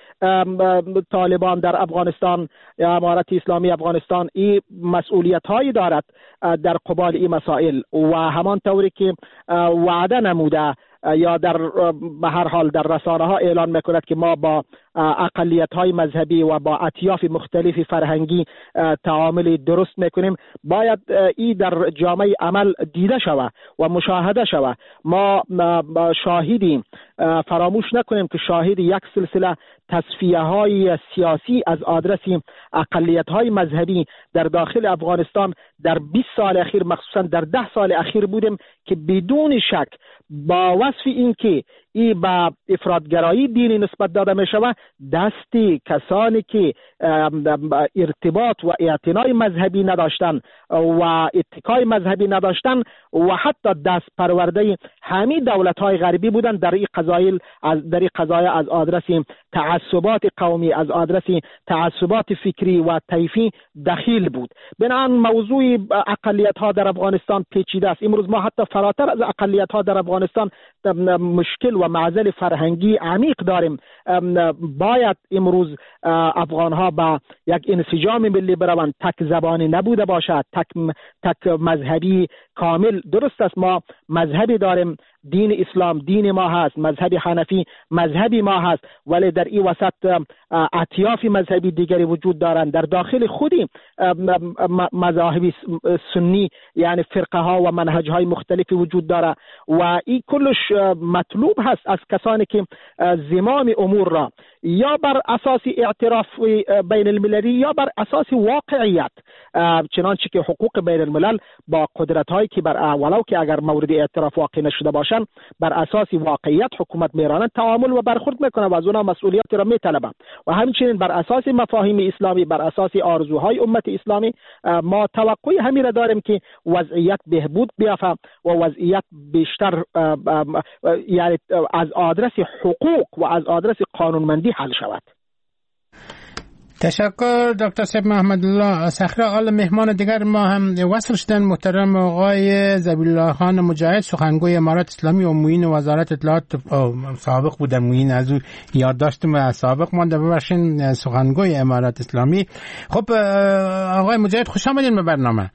طالبان در افغانستان یا امارت اسلامی افغانستان این مسئولیت هایی دارد در قبال این مسائل و همان طوری که وعده نموده یا در به هر حال در رسانه ها اعلان میکند که ما با اقلیت های مذهبی و با اطیاف مختلف فرهنگی تعامل درست میکنیم، باید این در جامعه عمل دیده شود و مشاهده شود. ما شاهدیم، فراموش نکنیم که شاهد یک سلسله تصفیه های سیاسی از آدرس اقلیت های مذهبی در داخل افغانستان در بیست سال اخیر، مخصوصا در ده سال اخیر بودیم که بدون شک با وصف اینکه ای با افراطگرایی دینی نسبت داده می شود، دستی کسانی که ارتباط و اعتنای مذهبی نداشتن و اتکای مذهبی نداشتن و حتی دست پرورده همین دولت های غربی بودن در این قضایل از در این قضایا از آدرس تعصبات قومی، از آدرس تعصبات فکری و طایفی دخیل بود. بنابراین موضوع اقلیت ها در افغانستان پیچیده است. امروز ما حتی فراتر از اقلیت ها در افغانستان مشکل و معضل فرهنگی عمیق داریم. باید امروز افغان ها با یک انسجام ملی بروند، تک زبانی نبوده باشد، تک تک مذهبی کامل. درست است ما مذهبی داریم، دین اسلام دین ما هست، مذهب حنفی مذهبی ما هست، ولی در این وسط اطیاف مذهبی دیگری وجود دارند. در داخل خودی مذاهب سنی یعنی فرقه ها و منهج های مختلفی وجود داره و این کلش مطلوب هست از کسانی که زمام امور را یا بر اساس اعتراف بین المللی یا بر اساس واقعیت، چنانچه که حقوق بین الملل با قدرت هایی که بر ولو که اگر مورد اعتراف واقع نشده باشند بر اساس واقعیت حکومت میرانند تعامل و برخورد میکنه و از اونها مسئولیت را میطلبند و همچنین بر اساس مفاهیم اسلامی، بر اساس آرزوهای امت اسلامی ما توقع همین را داریم که وضعیت بهبود بیافته و وضعیت بیشتر یعنی از آدرس حقوق و از آدرس قانونمندی حل شود. تشکر دکتر صاحب محمد الله صخره. حالا مهمان دیگر ما هم وصل شدن، محترم آقای ذبیح الله خان مجاهد، سخنگوی امارات اسلامی و معین وزارت اطلاعات سابق بودن. معین از او یادداشتم سابق مانده، ببخشید سخنگوی امارات اسلامی. خب آقای مجاهد خوش آمدین به برنامه.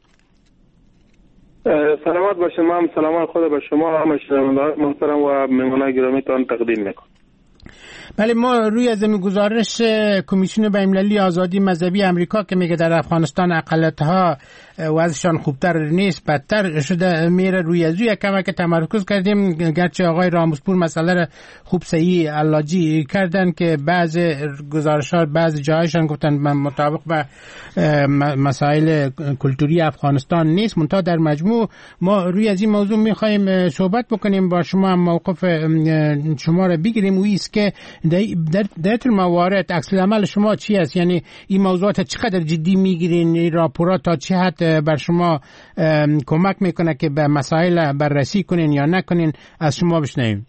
سلامت باشید. ما هم سلامت خود به شما همه شنوندگان محترم و مهمانان گرامی تان تقدیم میکنم. بله، ما روی از گزارش کمیسیون بین‌المللی آزادی مذهبی امریکا که میگه در افغانستان اقلیت‌ها وضعشان خوبتر نیست بدتر شده میره، روی از روی کمک تمرکز کردیم، گرچه آقای راموسپور مسئله را خوب صحیح علاجی کردن که بعض گزارش‌ها بعض جایشان گفتن مطابق با مسائل کلتوری افغانستان نیست. منتها در مجموع ما روی از این موضوع میخوایم صحبت بکنیم با شما، موقف شما را بگیریم و ایست که در در موارد عکس العمل شما چی است؟ یعنی این موضوعات چقدر جدی میگیرین؟ این راپورات تا چه حد بر شما کمک میکنه که به مسائل بررسی کنین یا نکنین؟ از شما بشنویم.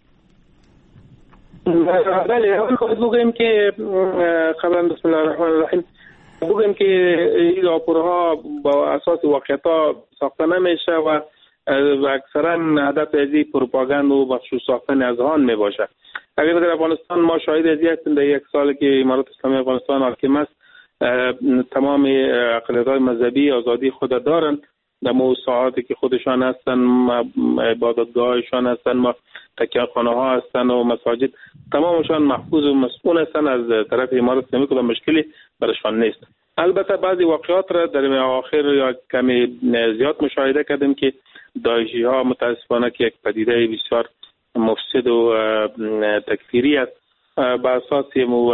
بله، اول خود بگویم که قبلا بسم الله الرحمن الرحیم بگویم که این راپورها با اساس واقعیت‌ها ساخته نمیشه و اکثرا هدف از این پروپاگاند و بخشوش ساختن اذهان می باشه. اگر در افغانستان ما شاهد ازی هستیم، در یک سال که امارات اسلامی افغانستان حاکم است، تمام اقلیت‌های مذهبی آزادی خود دارن، در موضوعاتی که خودشان هستن، عبادتگاهشان هستن، تکیه‌خانه ها هستن و مساجد، تمامشان محفوظ و مسئول هستن از طرف امارات اسلامی، کدام مشکلی برشان نیست. البته بعضی واقعات را در آخر یا کمی زیاد مشاهده کردیم که داعشی ها متاسفانه که یک پدیده بسیار مفسد و تکفیری است، با اساس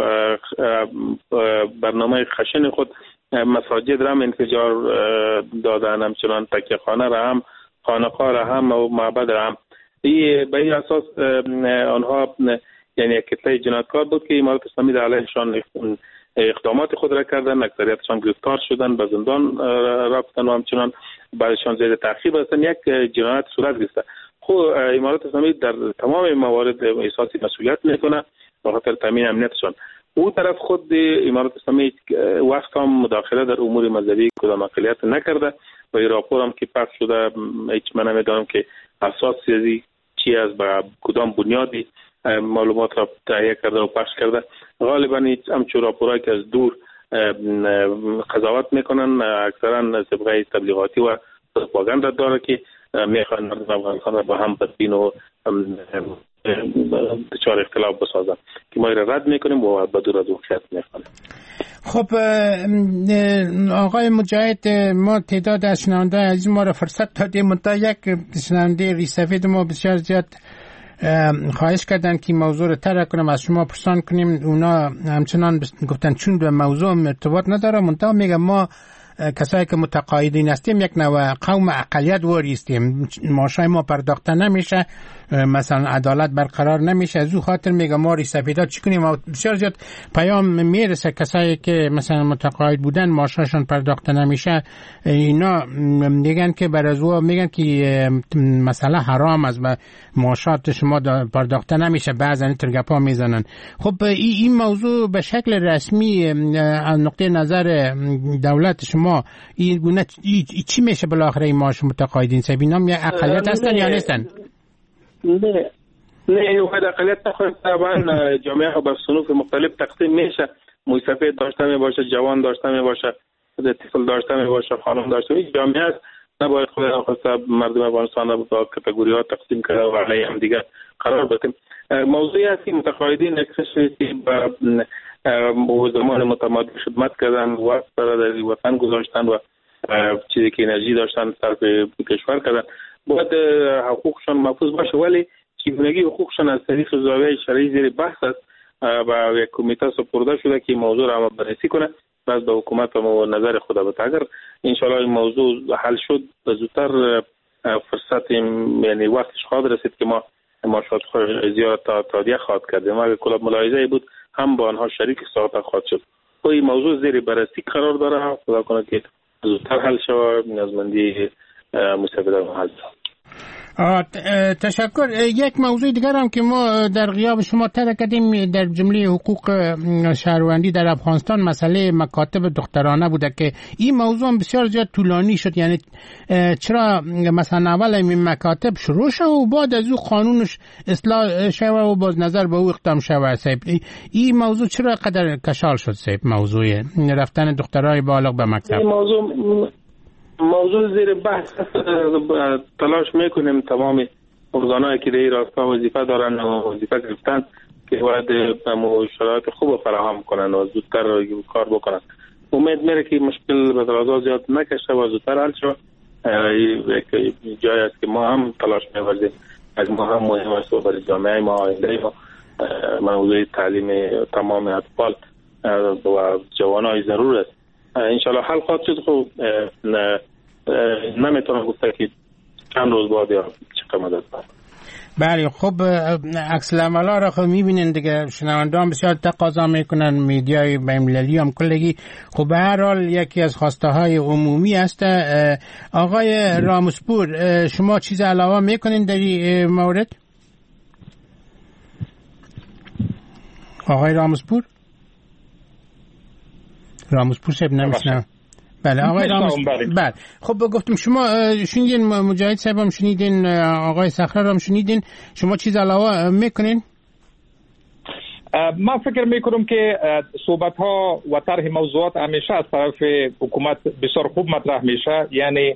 برنامه خشن خود مساجد را هم انفجار دادن، همچنان تکیه خانه را هم، خانقاه را هم و معبد را هم. به این اساس آنها یعنی یک کتله جنایتکار بود که امارات اسلامی در علیهشان اقدامات خود را کردن، اکثریتشان گرفتار شدن، به زندان رفتن و همچنان بعضشان زیر تعقیب هستن. یک جنایت صورت گرفته. خب امارات اسلامی در تمام موارد احساس مسئولیت میکنه به خاطر تامین امنیتشان. او طرف خود امارات اسلامی وقت هم مداخله در امور مذهبی کدام اقلیت نکرده و این راپور هم که پخش شده هیچ من نمیدونم که اساس سیاسی چی است، با کدام بنیادی معلومات را تهیه کرده و پخش کرده. غالبا همچون راپورایی که از دور قضاوت میکنن، اکثرا سابقه تبلیغاتی و پروپاگاندا داره که میخوان مردم افغانستان را با هم بدبین و دچار اختلاف بسازن که ما را رد میکنیم و بدون از واقعیت میخوانیم. خب آقای مجاهد، ما تعداد از شنونده عزیز ما را فرصت دادیم، منتها یک شنونده ریسفید ما بسیار زیاد خواهش کردن که موضوع رو طرح کنم از شما پرسان کنیم. اونا همچنان گفتن چون به موضوع ارتباط نداره، منتها میگم ما کسایی که متقاعدین هستیم یک نوع قوم اقلیت واریستیم، معاشای ما پرداخته نمیشه، مثلا عدالت برقرار نمیشه. از او خاطر میگم ما ریسپیدا چی کنیم؟ بسیار زیاد پیام میرسه کسایی که مثلا متقاعد بودن معاششون پرداخته نمیشه، اینا میگن که بر از او میگن که مسئله حرام است و معاشات شما پرداخته نمیشه، بعضن ترگپا میزنن. خب این موضوع به شکل رسمی از نقطه نظر دولت شما این گونه چی میشه بالاخره این معاش متقاعدین؟ سبینام یا اقلیت هستن یا نیستن؟ نه نه این وقت اقلیت نخواهد. طبعا جامعه ها به صنوف مختلف تقسیم میشه، موسفید داشته می باشه، جوان داشته می باشه، طفل داشته می باشه، خانم داشته می باشه. جامعه هست، نباید خود نخواسته مردم افغانستان را به کاتگوری ها تقسیم کرده و علیه هم دیگر قرار بدیم. موضوعی است که متقاعدین یک کشوری با زمان متمادی خدمت کردن، وقت در وطن گذاشتن و چیزی که انرژی داشتن صرف کشور کردن، باید حقوقشان محفوظ باشه. ولی چگونگی حقوقشان از طریق زاویه شرعی زیر بحث است و یک کمیته سپرده شده که موضوع را هم بررسی کنه. بعد به حکومت و نظر خود بده. اگر انشالله این موضوع حل شد زودتر فرصت یعنی وقتش خواهد رسید که ما معاشات زیاد تا تادیه خواهد کردیم. اگر کلاب ملاحظه بود هم با آنها شریک ساخته خواهد شد. و این موضوع زیر بررسی قرار داره، خدا کنه که زودتر حل شود، نیازمندی مستفیدان حل شود. تشکر. یک موضوع دیگر هم که ما در غیاب شما طرح کردیم در جمله حقوق شهروندی در افغانستان مسئله مکاتب دخترانه بوده که این موضوع هم بسیار زیاد طولانی شد. یعنی چرا مثلا اول این مکاتب شروع شد و بعد از او قانونش اصلاح شد و باز نظر به او اقدام شد. صاحب این موضوع چرا قدر کشال شد صاحب؟ موضوع رفتن دخترای بالغ به مکتب این موضوع موضوع زیر بحث تلاش میکنیم تمام ارگانایی که در راستا وظیفه دارن و وظیفه گرفتن که باید شرایط خوب فراهم کنن و زودتر کار بکنن. امید میره که مشکل به درازا زیاد نکشه و زودتر حل شه. یک جایی است که ما هم تلاش می‌ورزیم، از ما هم مهم است و برای جامعه ما آینده ما موضوع تعلیم تمام اطفال و جوانای ضرور است. انشالله حل خواهد شد. خب نمیتونم گفته که چند روز بعد یا چه مدت بعد. بله خب عکس العملا را خب میبینین دیگه، شنوندگان بسیار تقاضا میکنن، میدیای بین‌المللی هم کلگی. خب به هر حال یکی از خواسته های عمومی است. آقای راموسپور شما چیز علاوه میکنین در این مورد؟ آقای راموسپور راموسپور صاحب نمیشنم. بله آقای راموسپور. بله خب گفتم شما شنیدین، مجاهد صاحب هم شنیدین، آقای صخره هم شنیدین، شما چیز علاوه میکنین؟ ما فکر میکنم که صحبت ها و طرح موضوعات همیشه از طرف حکومت بسیار خوب مطرح میشه. یعنی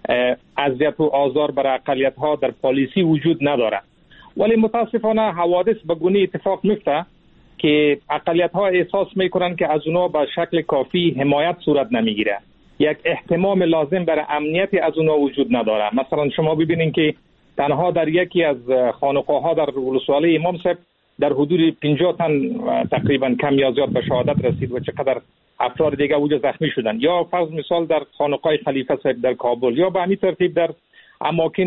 اذیت و آزار برای اقلیت ها در پالیسی وجود نداره، ولی متاسفانه حوادث به گونه اتفاق میفته که اقلیت ها احساس میکنن که از اونا به شکل کافی حمایت صورت نمیگیره، یک احتمام لازم برای امنیت از اونا وجود نداره. مثلا شما ببینین که تنها در یکی از خانقاه ها در ولسوالی امام صاحب در حدود پنجاه تن تقریبا کم یا زیاد به شهادت رسید و چقدر افراد دیگه وجود زخمی شدن. یا فرض مثال در خانقاه خلیفه صاحب در کابل، یا به همین ترتیب در اماکن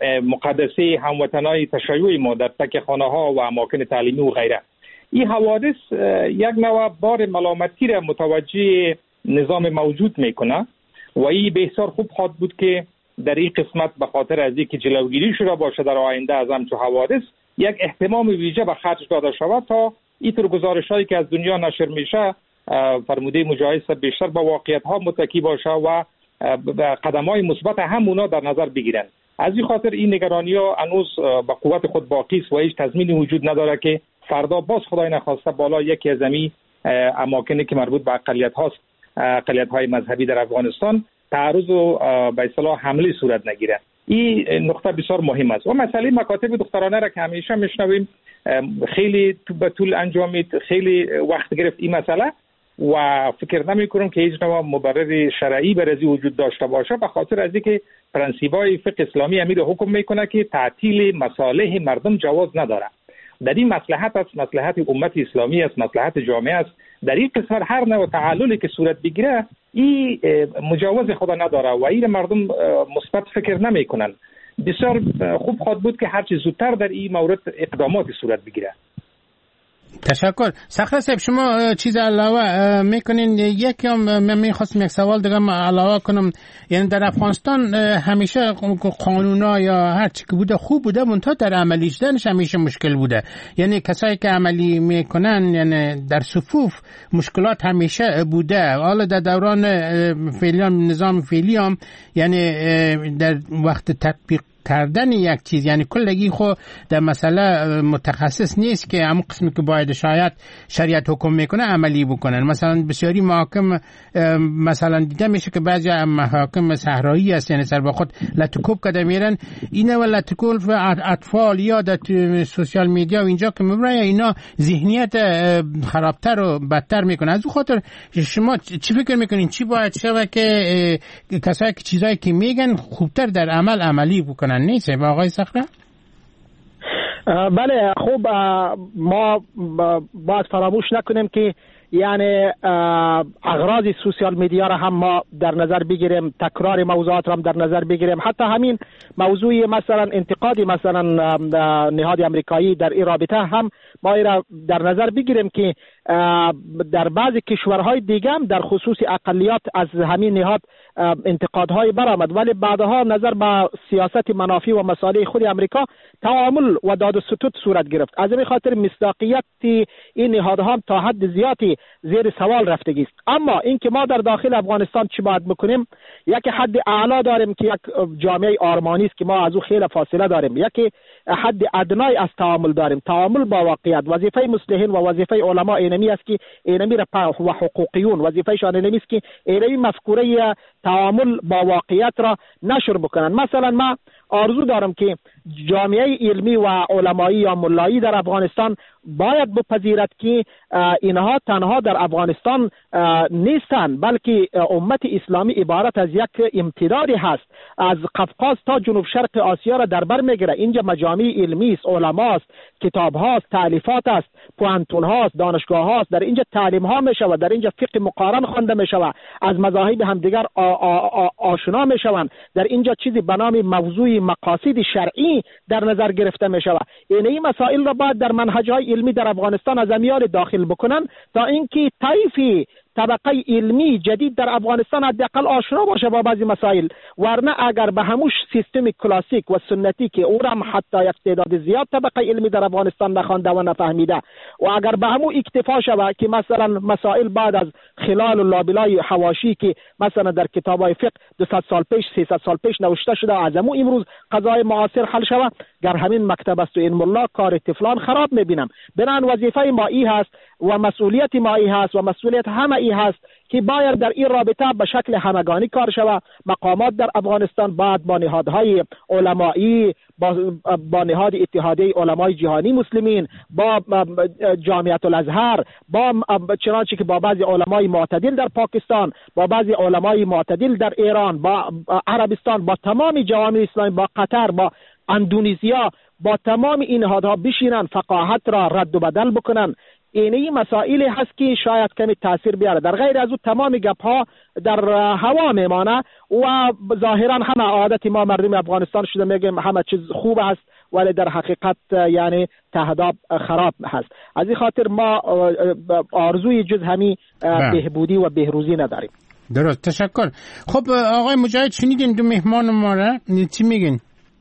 مقدسه هموطنای تشیع ما در تکه خانه ها و اماکن تعلیمی و غیره. این حوادث یک نوع بار ملامتی را متوجه نظام موجود میکنه و این بسیار خوب خواهد بود که در این قسمت به خاطر از اینکه جلوگیری شده باشه در آینده از همچون حوادث یک اهتمام ویژه به خرج داده شود تا اینطور گزارش‌هایی که از دنیا نشر میشه فرموده مجاهد بیشتر با واقعیت ها متکی باشه و قدم‌های مثبت همونا در نظر بگیرن. از این خاطر این نگرانی ها هنوز به قوت خود باقی است و هیچ تضمینی وجود نداره که فردا باز خدای نخواسته بالا یکی از این اماکنی که مربوط به اقلیت هاست، اقلیت های مذهبی در افغانستان، تعرض و به اصطلاح حمله صورت نگیره. این نقطه بسیار مهم است. و مسئله مکاتب دخترانه را که همیشه میشنویم خیلی به طول انجامید، خیلی وقت گرفت این مسئله و فکر نمی کنم که هیچ نوع مبرر شرعی برای وجود داشته باشه، به خاطر از اینکه پرنسیبای فقه اسلامی امیر حکم میکنه که تعطیل مصالح مردم جواز نداره. در این مصلحت است، مصلحت امت اسلامی است، مصلحت جامعه است. در این قسمت هر نوع تعللی که صورت بگیره این مجاوز خدا نداره و این مردم مثبت فکر نمیکنن. بسیار خوب خواهد بود که هر چه زودتر در این مورد اقدامات صورت بگیره. تشکر. صخره صاحب شما چیز علاوه میکنین؟ یکی هم من میخواستم یک سوال دیگه علاوه کنم. یعنی در افغانستان همیشه قانونا یا هر چی که بوده خوب بوده، منتها در عملی شدنش همیشه مشکل بوده. یعنی کسایی که عملی میکنن یعنی در صفوف مشکلات همیشه بوده. حالا در دوران فعلی هم نظام فعلی هم یعنی در وقت تطبیق کردن یک چیز یعنی کلگی خو در مسئله متخصص نیست که همون قسمی که باید شاید شریعت حکم میکنه عملی بکنن. مثلا بسیاری محاکم مثلا دیده میشه که بعضی محاکم صحرایی است، یعنی سر به خود لطکوب کده میرن. اینه و لطکوب اطفال یا در سوشال میدیا و اینجا که میبره اینا ذهنیت خرابتر و بدتر میکنه. از اون خاطر شما چی فکر میکنین چی باید شود که کسایی که چیزایی که میگن خوبتر در عمل عملی بکنن؟ نیست با آقای صخره؟ بله خوب، ما باید فراموش نکنیم که یعنی اغراض سوشال میدیا را هم ما در نظر بگیریم، تکرار موضوعات را هم در نظر بگیریم، حتی همین موضوع مثلا انتقاد مثلا نهاد امریکایی در این رابطه هم ما را در نظر بگیریم که در بعضی کشورهای دیگه هم در خصوص اقلیت از همین نهاد انتقادهای برآمد، ولی بعدها نظر به سیاست منافع و مصالح خود امریکا تعامل و داد و ستود صورت گرفت. از این خاطر مصداقیت این نهادها تا حد زیادی زیر سوال رفتگی است. اما اینکه ما در داخل افغانستان چی باید بکنیم، یک حد اعلا داریم که یک جامعه آرمانی است که ما از او خیلی فاصله داریم، یک حد ادنای از تعامل داریم، تعامل با واقعیت. وظیفه مصلحین و وظیفه علما اینمی است که اینمی را و حقوقیون وظیفه شان اینمی است که اینمی مفکوره تعامل با واقعیت را نشر بکنن. مثلا ما آرزو دارم که جامعه علمی و علمایی یا ملایی در افغانستان باید بپذیرد که اینها تنها در افغانستان نیستند، بلکه امت اسلامی عبارت از یک امتدادی هست، از قفقاز تا جنوب شرق آسیا را در بر میگیره. اینجا مجامع علمی است، علما است، کتاب هاست، تالیفات است، پوهنتون هاست، دانشگاه هاست، در اینجا تعلیم ها می شود، در اینجا فقه مقارن خوانده می شود، از مذاهب همدیگر آشنا می شوند، در اینجا چیزی به نام موضوع مقاصد شرعی در نظر گرفته می شود. این مسائل را باید در منهج‌های علمی در افغانستان از امیال داخل بکنن تا اینکه طیفی طبقه علمی جدید در افغانستان حداقل آشنا باشه با بعضی مسائل، ورنه اگر به هموش سیستم کلاسیک و سنتی که او را حتی یک تعداد زیاد طبقه علمی در افغانستان نخوانده و نفهمیده و اگر به همو اکتفا شود که مثلا مسائل بعد از خلال و لابلای حواشی که مثلا در کتاب‌های فقه دویست سال پیش سیصد سال پیش نوشته شده از همو امروز قضای معاصر حل شود، گر همین مکتب است و این ملا کار طفلان خراب میبینم. بنان وظیفه ما ای هست و مسئولیت ما ای هست و مسئولیت همه ای هست که باید در این رابطه به شکل همگانی کار شود. مقامات در افغانستان باید با نهادهای علمایی، با, با نهاد اتحادیه علمای جهانی مسلمین، با جامعه الازهر، با چنانچه که با بعضی علمای معتدل در پاکستان، با بعضی علمای معتدل در ایران، با عربستان، با تمام جوامع اسلامی، با قطر، با اندونزیا، با تمام این نهادها بشینن فقاهت را رد و بدل بکنن. اینی مسائلی هست که شاید کمی تاثیر بیاره. در غیر از او تمام گپ ها در هوا میمانه و ظاهرا همه عادت ما مردم افغانستان شده میگیم همه چیز خوب است، ولی در حقیقت یعنی تهداب خراب هست. از این خاطر ما آرزوی جز همین بهبودی و بهروزی نداریم. درست، تشکر. خب آقای مجاهد شنیدین دو مهمان ما را، چی میگین؟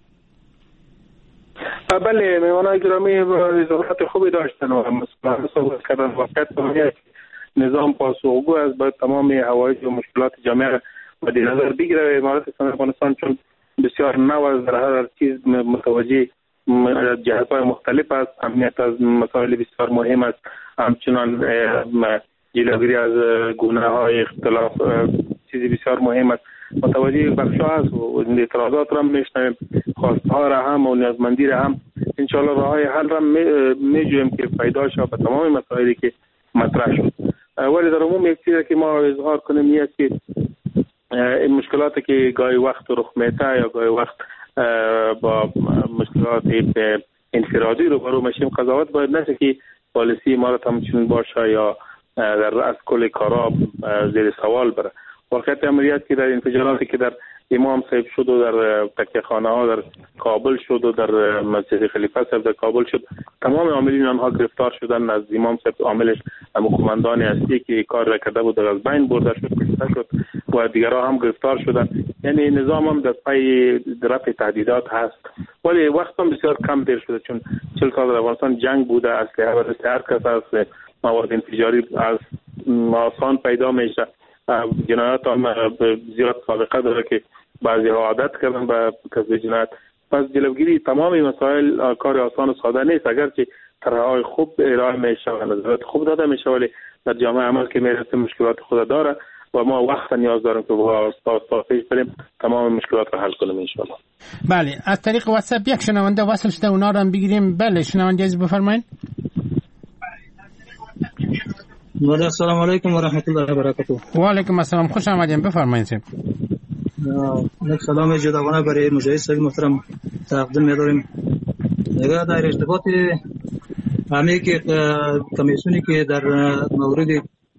بله، مهمانای گرامی اظهارات خوبی داشتن و مسئله صحبت کردن. واقعیت نظام پاسخگو از باید تمام حوادث و مشکلات جامعه مد نظر بگیره. امارات اسلامی افغانستان چون بسیار نو است، در هر چیز متوجه جهت‌های مختلف است، امنیت از مسائل بسیار مهم است، همچنان جلوگیری از گناه‌های اختلاف چیزی بسیار مهم است. متوجه بخشا هست و اعتراضات را میشنویم، خواستها را هم و نیازمندی را هم. انشاءالله راههای حل را میجویم که پیدا شود به تمام مسائلی که مطرح شد. ولی در عموم یک چیزی که ما اظهار کنیم این است که این مشکلاتی که گاهی وقت رخ میده یا گاهی وقت با مشکلات انفرادی روبرو میشیم، قضاوت باید نشه که پالیسی ما را همچنین باشه یا در از کل کارا زیر سوال بره. واقعیت عملیات که در انفجاراتی که در امام صاحب شد و در تکیه خانه ها در کابل شد و در مسجد خلیفه صاحب در کابل شد، تمام عاملین آنها گرفتار شدن. از امام صاحب عاملش قماندان اصلی که کار را کرده بود از بین برده شد، کشته شد و دیگرها هم گرفتار شدن. یعنی نظام هم در پای رفع تهدیدات هست، ولی وقت هم بسیار کم دیر شده چون چهل سال در افغانستان جنگ بوده. اسلحه و دست هر کس از مواد انفجاری از آسان پیدا میشه. جنایات هم زیاد سابقه داره که بعضی ها عادت کردن به کسب جنایت. پس جلوگیری تمام مسائل کار آسان و ساده نیست، اگرچه طرح‌های خوب ارائه میشه و نظرات خوب داده میشه، ولی در جامعه عمل که میرسه مشکلات خود داره و ما وقت نیاز داریم که با استاد پیش بریم تمام مشکلات را حل کنیم ان شاء الله. بله، از طریق واتساپ یک شنونده وصل شده، اونا رو هم بگیریم. بله شنونده از بفرمایید. بله، السلام علیکم و رحمت الله و برکاته. و علیکم السلام، خوش آمدید، بفرمایید. یک سلام جداگانه برای مجاهد صاحب محترم تقدیم می‌داریم. دیگه در ارتباط همه که کمیسیونی که در مورد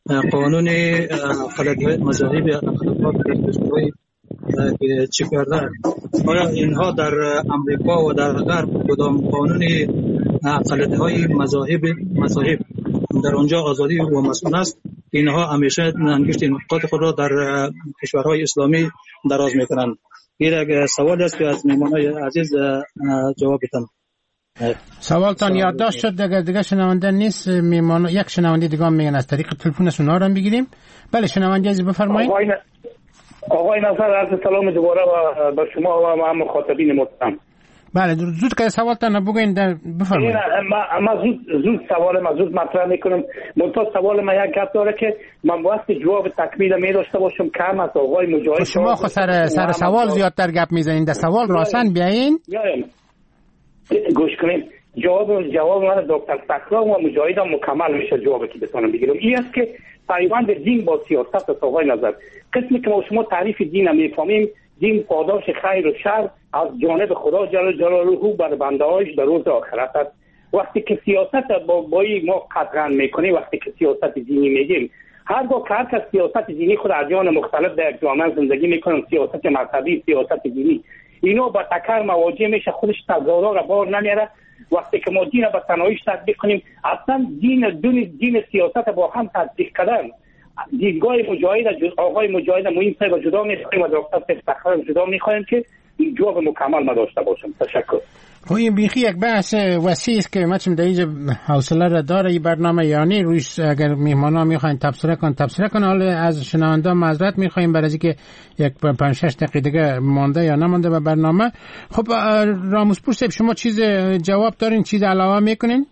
قانون اقلیت‌های مذهبی اقلیت‌ها در کشورهای که چی کرده، آیا اینها در امریکا و در غرب کدام قانون اقلیت‌های مذاهب مذاهب در آنجا آزادی و مسئول است؟ اینها همیشه انگشت نقاط خود را در کشورهای اسلامی دراز میکنند. این یک سوال است که از مهمانای عزیز جواب بدم. سوالتان یادداشت شد؟ دیگه دیگه شنونده نیست. میمان یک شنونده دیگه هم میگن از طریق تلفنش اونها رو هم بگیریم. بله شنونده عزیز بفرمایید. آقای, ن... آقای نصر عرض سلام دوباره به شما و هم مخاطبین محترم. بله زود که سوالتان بگوین بفرمایید. ما ما زود زود سوال ما زود مطرح میکنم. منتها سوال ما یک گپ داره که من وقتی جواب تکمیل می داشته باشم کم از آقای مجاهد. شما خود سر سر سوال زیادتر گپ میزنید. در سوال راسن بیاین. گوش کنید. جواب جواب من دکتر سکران و مجاهد هم مکمل میشه جوابی که بتونم بگیرم. این است که پیوند دین با سیاست است آقای نظر. قسمی که ما شما تعریف دین هم میفهمیم، دین پاداش خیر و شر از جانب خدا جل جلاله بر بنده‌هاش در روز آخرت است. وقتی که سیاست با بایی ما قطعا میکنیم، وقتی که سیاست دینی میگیم، هرگاه که هر کس سیاست دینی خود ادیان مختلف در جامعه زندگی میکنن، سیاست مذهبی، سیاست دینی، اینا با تکر مواجه میشه، خودش تضادها را بار نمیاره. وقتی که ما دین را به تنهاییش تطبیق کنیم، اصلا دین دین دین سیاست با هم تطبیق کردن، دیدگاه مجاهد آقای مجاهد مهم صاحب جدا میخوایم و دکتر سکران جدا میخوایم که این جواب مکمل ما داشته باشم. تشکر. خب این بیخی یک بحث وسیع است که ما چون در اینجا حوصله را داره این برنامه، یعنی روش اگر میهمانا میخواین تبصره کن تبصره کن. حالا از شنونده معذرت میخوایم برای اینکه یک پنج شش دقیقه دیگه مانده یا نمانده به برنامه. خب راموزپور صاحب شما چیز جواب دارین، چیز علاوه میکنین؟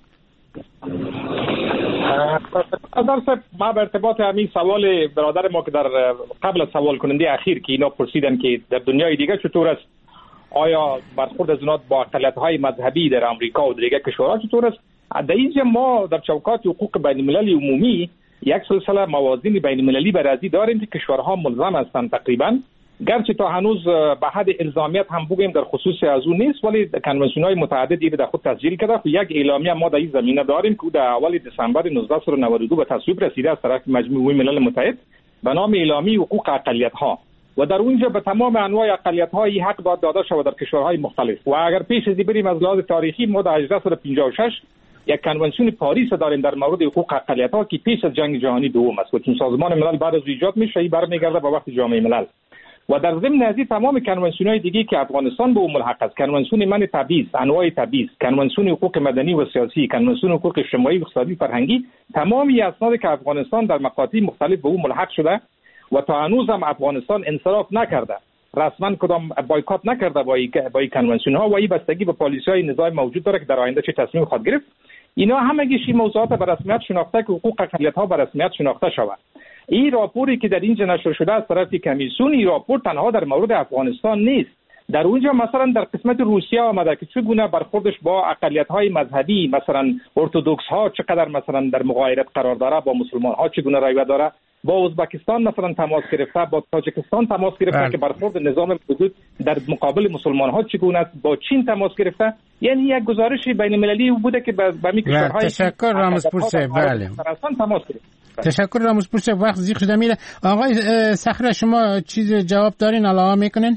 در ما به ارتباط همین سوال برادر ما که در قبل از سوال کننده اخیر که اینا پرسیدن که در دنیای دیگه چطور است، آیا برخورد از اونها با اقلیت‌های مذهبی در آمریکا و دیگر کشورها چطور است؟ در اینجا ما در چوکات حقوق بین المللی عمومی یک سلسله موازین بین المللی برازی داریم که کشورها ملزم هستند تقریبا، گرچه تا هنوز به حد الزامیت هم بگویم در خصوص از اون نیست، ولی کنوانسیون‌های متعددی در خود تسجیل کرده و یک اعلامیه ما در این زمینه داریم که در اول دسامبر نوزده صد و نود و دو به تصویب رسیده از طرف مجموعه ملل متحد به نام اعلامیه حقوق اقلیت‌ها و در اونجا به تمام انواع اقلیت‌ها این حق باید داده شود در کشورهای مختلف. و اگر پیش از بریم از لحاظ تاریخی، ما در هزار و هشتصد و پنجاه و شش یک کنوانسیون پاریس داریم در مورد حقوق اقلیت‌ها که پیش از جنگ جهانی دوم است و چون سازمان ملل بعد از ایجاد میشه این برمیگرده به وقت جامعه ملل. و در ضمن از تمام کنوانسیون‌های دیگه که افغانستان به اون ملحق است، کنوانسیون من تبعیض، انواع تبعیض، کنوانسیون حقوق مدنی و سیاسی، کنوانسیون حقوق اجتماعی و اقتصادی فرهنگی، تمام این اسناد که افغانستان در مقاطع مختلف به اون ملحق شده و تا هنوز هم افغانستان انصراف نکرده، رسما کدام بایکات نکرده با این با این کنوانسیون ها و این بستگی به پالیسی‌های نظام موجود داره که در آینده چه تصمیم خواهد گرفت. اینا همگیش موضوعات به رسمیت شناخته که حقوق اقلیت‌ها به رسمیت شناخته شود. این راپوری که در اینجا نشر شده از طرف کمیسیون، این راپور تنها در مورد افغانستان نیست. در اونجا مثلا در قسمت روسیه آمده که چگونه برخوردش با اقلیت‌های مذهبی، مثلا ارتدوکس ها چقدر مثلا در مغایرت قرار داره، با مسلمان ها چگونه رویه داره، با ازبکستان مثلا تماس گرفته، با تاجیکستان تماس گرفته بله. که برخورد نظام موجود در مقابل مسلمان ها چگونه است، با چین تماس گرفته. یعنی یک گزارش بین المللی بوده که به به کشورهای تشکر راموزپور صاحب. بله تماس گرفته. تشکر راموزپور صاحب. وقت زیاد شده میره. آقای صخره شما چیز جواب دارین علاوه میکنین؟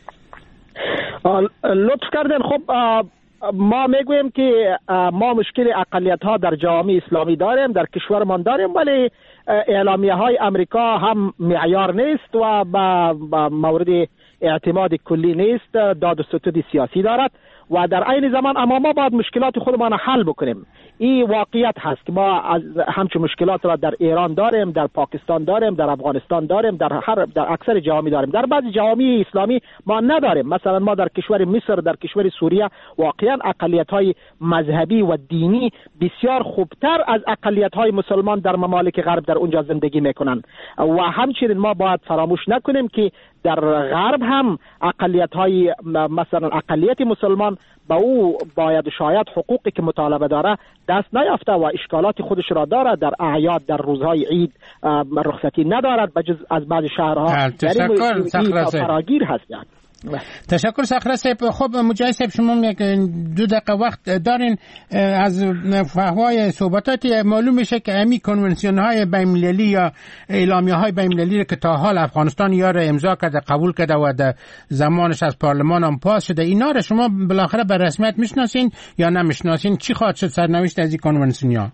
لطف کردن. خب ما میگویم که ما مشکل اقلیت ها در جامعه اسلامی داریم، در کشورمان داریم، ولی اعلامیه های امریکا هم معیار نیست و با مورد اعتماد کلی نیست، داد و ستد سیاسی دارد و در عین زمان اما ما باید مشکلات خودمان حل بکنیم. این واقعیت هست که ما از همچون مشکلات را در ایران داریم، در پاکستان داریم، در افغانستان داریم، در هر در اکثر جوامع داریم. در بعضی جوامع اسلامی ما نداریم. مثلا ما در کشور مصر، در کشور سوریه واقعا اقلیت‌های مذهبی و دینی بسیار خوبتر از اقلیت‌های مسلمان در ممالک غرب در اونجا زندگی میکنند. و همچنین ما باید فراموش نکنیم که در غرب هم اقلیت‌های مثلا اقلیت مسلمان با او باید شاید حقوقی که مطالبه داره دست نیافته و اشکالات خودش را داره، در اعیاد در روزهای عید رخصتی ندارد بجز از بعض شهرها. تشکر صخره صاحب. فراگیر هست. تشکر صخره صاحب. خب مجاهد صاحب شما یک دو دقیقه وقت دارین. از فحوای صحبتات معلوم میشه که امی کنونسیون های بین‌المللی یا اعلامیه های بین‌المللی که تا حال افغانستان یا را امضا کرده قبول کرده و در زمانش از پارلمان هم پاس شده، اینا را شما بالاخره به رسمیت میشناسین یا نمیشناسین؟ چی خواهد شد سرنوشت از این کنونسیون ها؟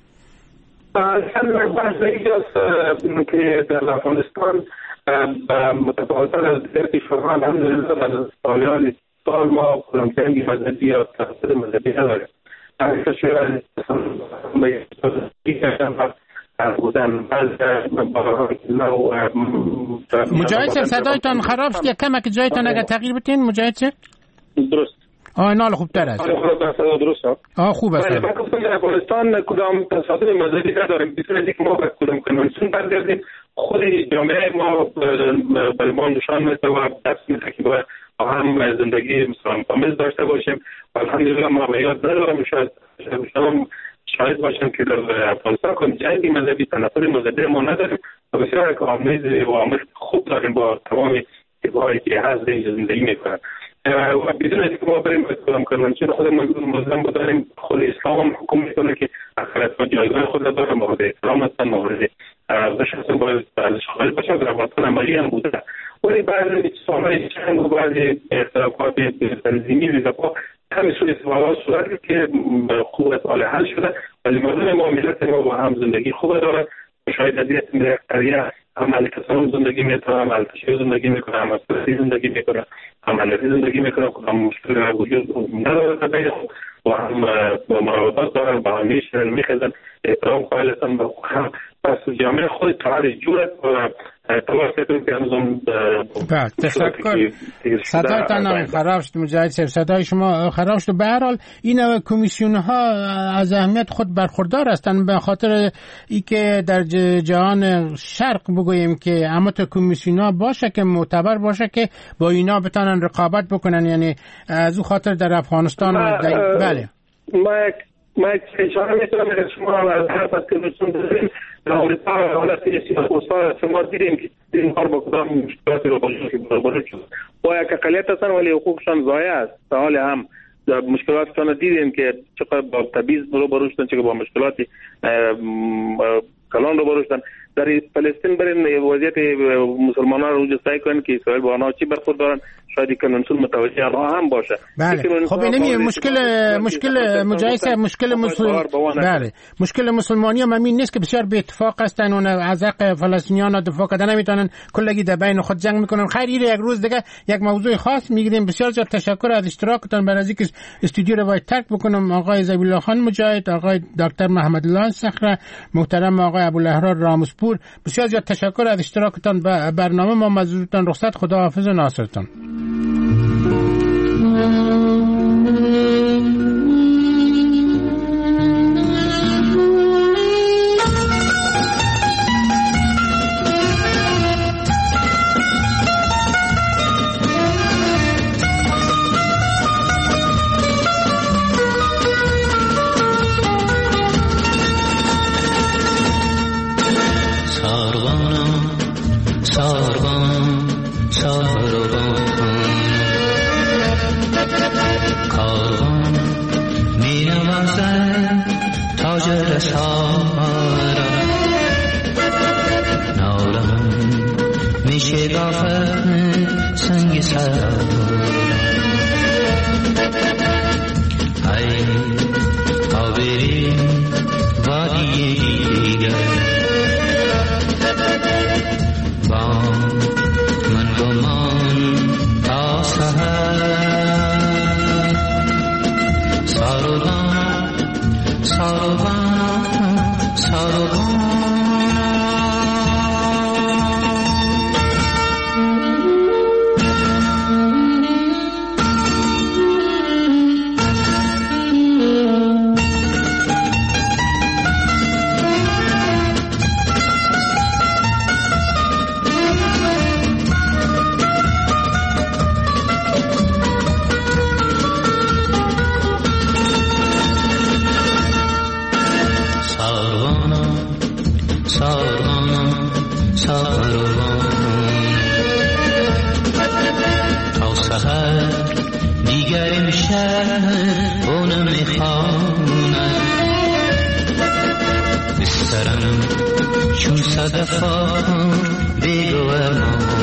که در افغانستان متفاوتر از دیگر کشورها الحمدلله در سالیان سال ما کلانکرنگی مذهبی یا تحصیل مذهبی نداریم. در کشور مجاهد صاحب صدایتان خراب شد، یک کمک جایتان اگر تغییر بتین مجاهد صاحب. درست. آه نال خوبتر است. درست. آه خوب است. من گفتم در افغانستان کدام تصادم مذهبی نداریم. بیشتر از اینکه ما به کدام کنونسیون برگردیم، خود جامعه ما به ما نشان میده و درس میده که باید هم زندگی مسلمان کامل داشته باشیم. الحمدلله ما به یاد ندارم، شاید شما شاید باشم که در افغانستان کنیم جنگی مذهبی، تنفر مذهبی ما نداریم و بسیار که آمیز و آمیز خوب داریم با تمام تیبایی که هست زندگی میکنن. و بدون اینکه ما بریم به کدام کنونسیون خود مسلم بداریم، خود اسلام هم حکم میکنه که اقلیت ها جایگاه خود داره، مورد احترام هستن، مورد ارزش هستن، باید ارزش قائل باشن. در افغانستان عملی هم بوده، ولی بعضی سوالای جنگ و بعضی اختلافات تنظیمی و دفاع همین سوی سوالات صورت که خوب سال حل شده، ولی مردم ما ملت ما با هم زندگی خوبه دارن. شاید از این قریه هم ملکستان زندگی میکنه، هم التشیع زندگی میکنه، هم اسپرسی زندگی میکنه، هم ملتی زندگی میکنه، هم مشکل وجود نداره در بین خود و هم مراودات دارن، با هم میشنن، میخیزن، احترام قائل هستن و هم پس جامعه خود تعالی جورت و توسطتون که همزم بله تشکر. صدایتان خراب شد مجاهد صاحب، صدای شما خراب شد. به هر حال این کمیسیون ها از اهمیت خود برخوردار هستند، به خاطر ای که در جهان شرق بگوییم که اما تا کمیسیون ها باشه که معتبر باشه که با اینا بتانن رقابت بکنن. یعنی از اون خاطر در افغانستان بله ما ما اشاره میتونم اگر شما از حرف از کمیسیون داریم در آمریکا حالت سیاسی شما دیدیم که این کار با کدام مشکلاتی رو برابر شد. با یک اقلیت هستن ولی حقوقشان ضایع است. در حال هم مشکلاتشان دیدیم که چقدر با تبعیض روبرو شدن، چقدر با مشکلاتی کلان روبرو شدن. در فلسطین برین وضعیت مسلمانان رو جستجو کنن که اسرائیل با آنها چی برخورد دارن، شاید کنونسیون متوجه آنها هم باشه. بله. خب این مشکل مشکل مجاهد مشکل مسلمان بله مشکل مسلمانی هم همین نیست که بسیار به اتفاق هستن و از حق فلسطینیان دفاع کردن نمیتونن، کلگی در بین خود جنگ میکنن. خیر یک روز دیگه یک موضوع خاص میگیریم. بسیار زیاد تشکر از اشتراکتون. برای اینکه استودیو رو باید ترک بکنم، آقای زبیح الله خان مجاهد، آقای دکتر محمد الله صخره، محترم آقای ابوالاحرار رامسپور، بسیار زیاد تشکر از اشتراکتان به برنامه. ما مزودتان رخصت، خداحافظ و ناصرتان. دیگر امشب اونو میخوانم بسترم چون صدفا بگو اما